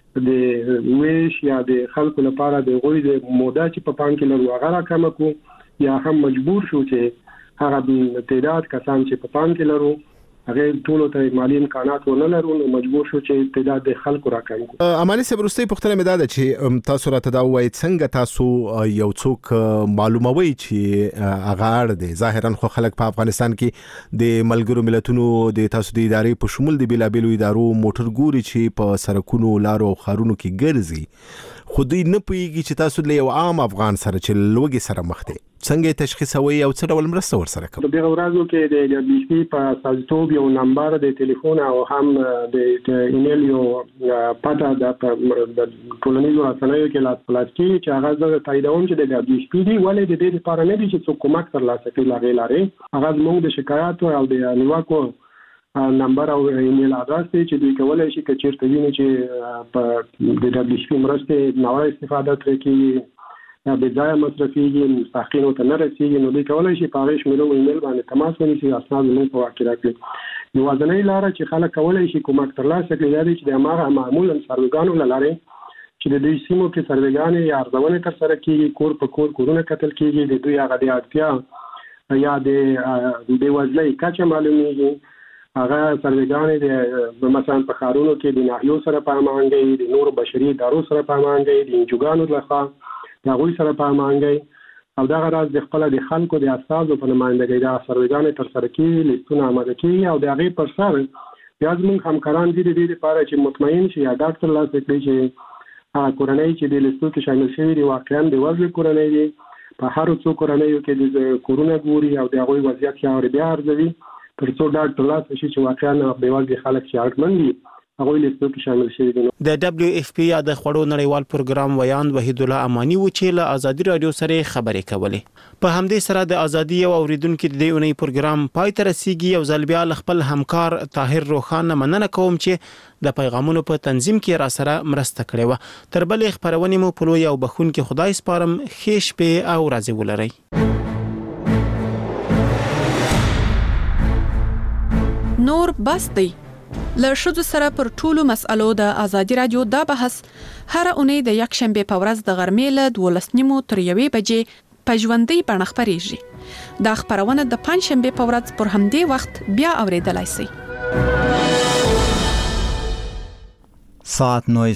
د ویش یا د خلکو لپاره د غوی د موده چې په پام کې لرو هغه راکمه کو یا هم مجبور شو چې هغه تعداد کسان چې په پام کې لرو هغه ټول ته مالی امکانات ونه لرو نو مجبور شو چې تعداد د خلکو راکم کو. اماني صاحب وروستۍ پوښتنه مې دا ده چې تاسو راته دا وایي څنګه تاسو یو څوک معلوموي چې هغه اړ دی. ظاهرا خو خلک په افغانستان کې د ملګرو ملتونو د تاسو د ادارې په شمول د بېلابېلو ادارو موټر ګوري چې په سړکونو لارو او ښارونو کې ګرځي خو دوی نه پوهېږي چې تاسو له یو عام افغان سره چې لوږې سره مخ دی څنګه تشخیصوي او څه ډول مرسته ورسره کوي؟ په دغه ورځو کې د WHP په استازیتوب یو نمبر د ټلیفون او هم د ایمیل یو پته د ټولنیزو رسنیو کې لاس کې چې هغه زه تاییدوم چې د WHP دی ولې د دې لپاره نه دي چې څوک کومک ترلاسه کړي لاغې لارې هغه زموږ د شکایاتو او د نیوکو نمبر او ایمیل ادرس دی چې دوی کولای شي که چیرته ویني چې په د WHP مرستې نوې استفاده ترې یا به ځای مصرفيږي مستحقینو ته نه رسیږي نو دوی کولای شي په هغه شمیرو ایمیل باندې تماس ونیسي اسناد موږ په واقع راکړي. یوازینۍ لاره چې خلک کولای شي کومک ترلاسه کړي دا دی چې د هغه معمولا سروګانو له لارې چې د دوی سیمو کې سروګانې یا ارزونې ترسره کېږي کور په کور کورونه کتل کېږي د دوی هغه د اړتیا یا د بېوزلۍ کچه معلومیږي. هغه سروګانې د مثلا په ښارونو کې د ناحیو سره په هماهنګۍ د نورو بشري ادارو سره په هماهنګۍ د انجوګانو لخوا د هغوی سره په هماهنګۍ او دغه راز د خپله د خلکو د استازو په نمایندګۍ دا سروګانې ترسره کېږي لیستونه اماده کېږي او د هغې پر سر بیا زموږ همکاران دي د دې لپاره چې مطمئن شي یا ډاډ ترلاسه کړي چې کورنۍ چې د لیستو کې شامل شوي دي واقعا د وضع کورنۍ دي. په هرو څو کورنیو کې د کورونه ګوري او د هغوی وضعیت یې بیا ارزوي تر څو ډاډ ترلاسه شي چې واقعا بېوزلي خلک چې اړتمن دي هغه لیستو کې شامل شوي دي. د دبليو اف پی یا د خوړو نړیوال پروګرام ویاند وحید الله امانی و چې له ازادي رادیو سره خبرې کولې. په همدې سره د ازادي او اوریدونکو د دې اونۍ پروګرام پای ته رسیدي. یو ځل بیا خپل همکار طاهر روخان مننه کوم چې د پیغامونو په تنظیم کې را سره مرسته کړې و. تر بلې خبرونه مو په لوی او بخون کې خدای سپارم. ښه شپه او ورځې ولرئ. نور بس دی. له ښځو سره پر ټولو مسألو د ازادي رادیو دا بحث هر اونۍ د یک شنبه په ورځ د غرمې له 12:30 تر 1 بجې په ژوندۍ بڼه خپرېږي. دا خبرونه د پنځ شنبه په ورځ پر همدې وخت بیا اوریدلای شئ. ساعت 9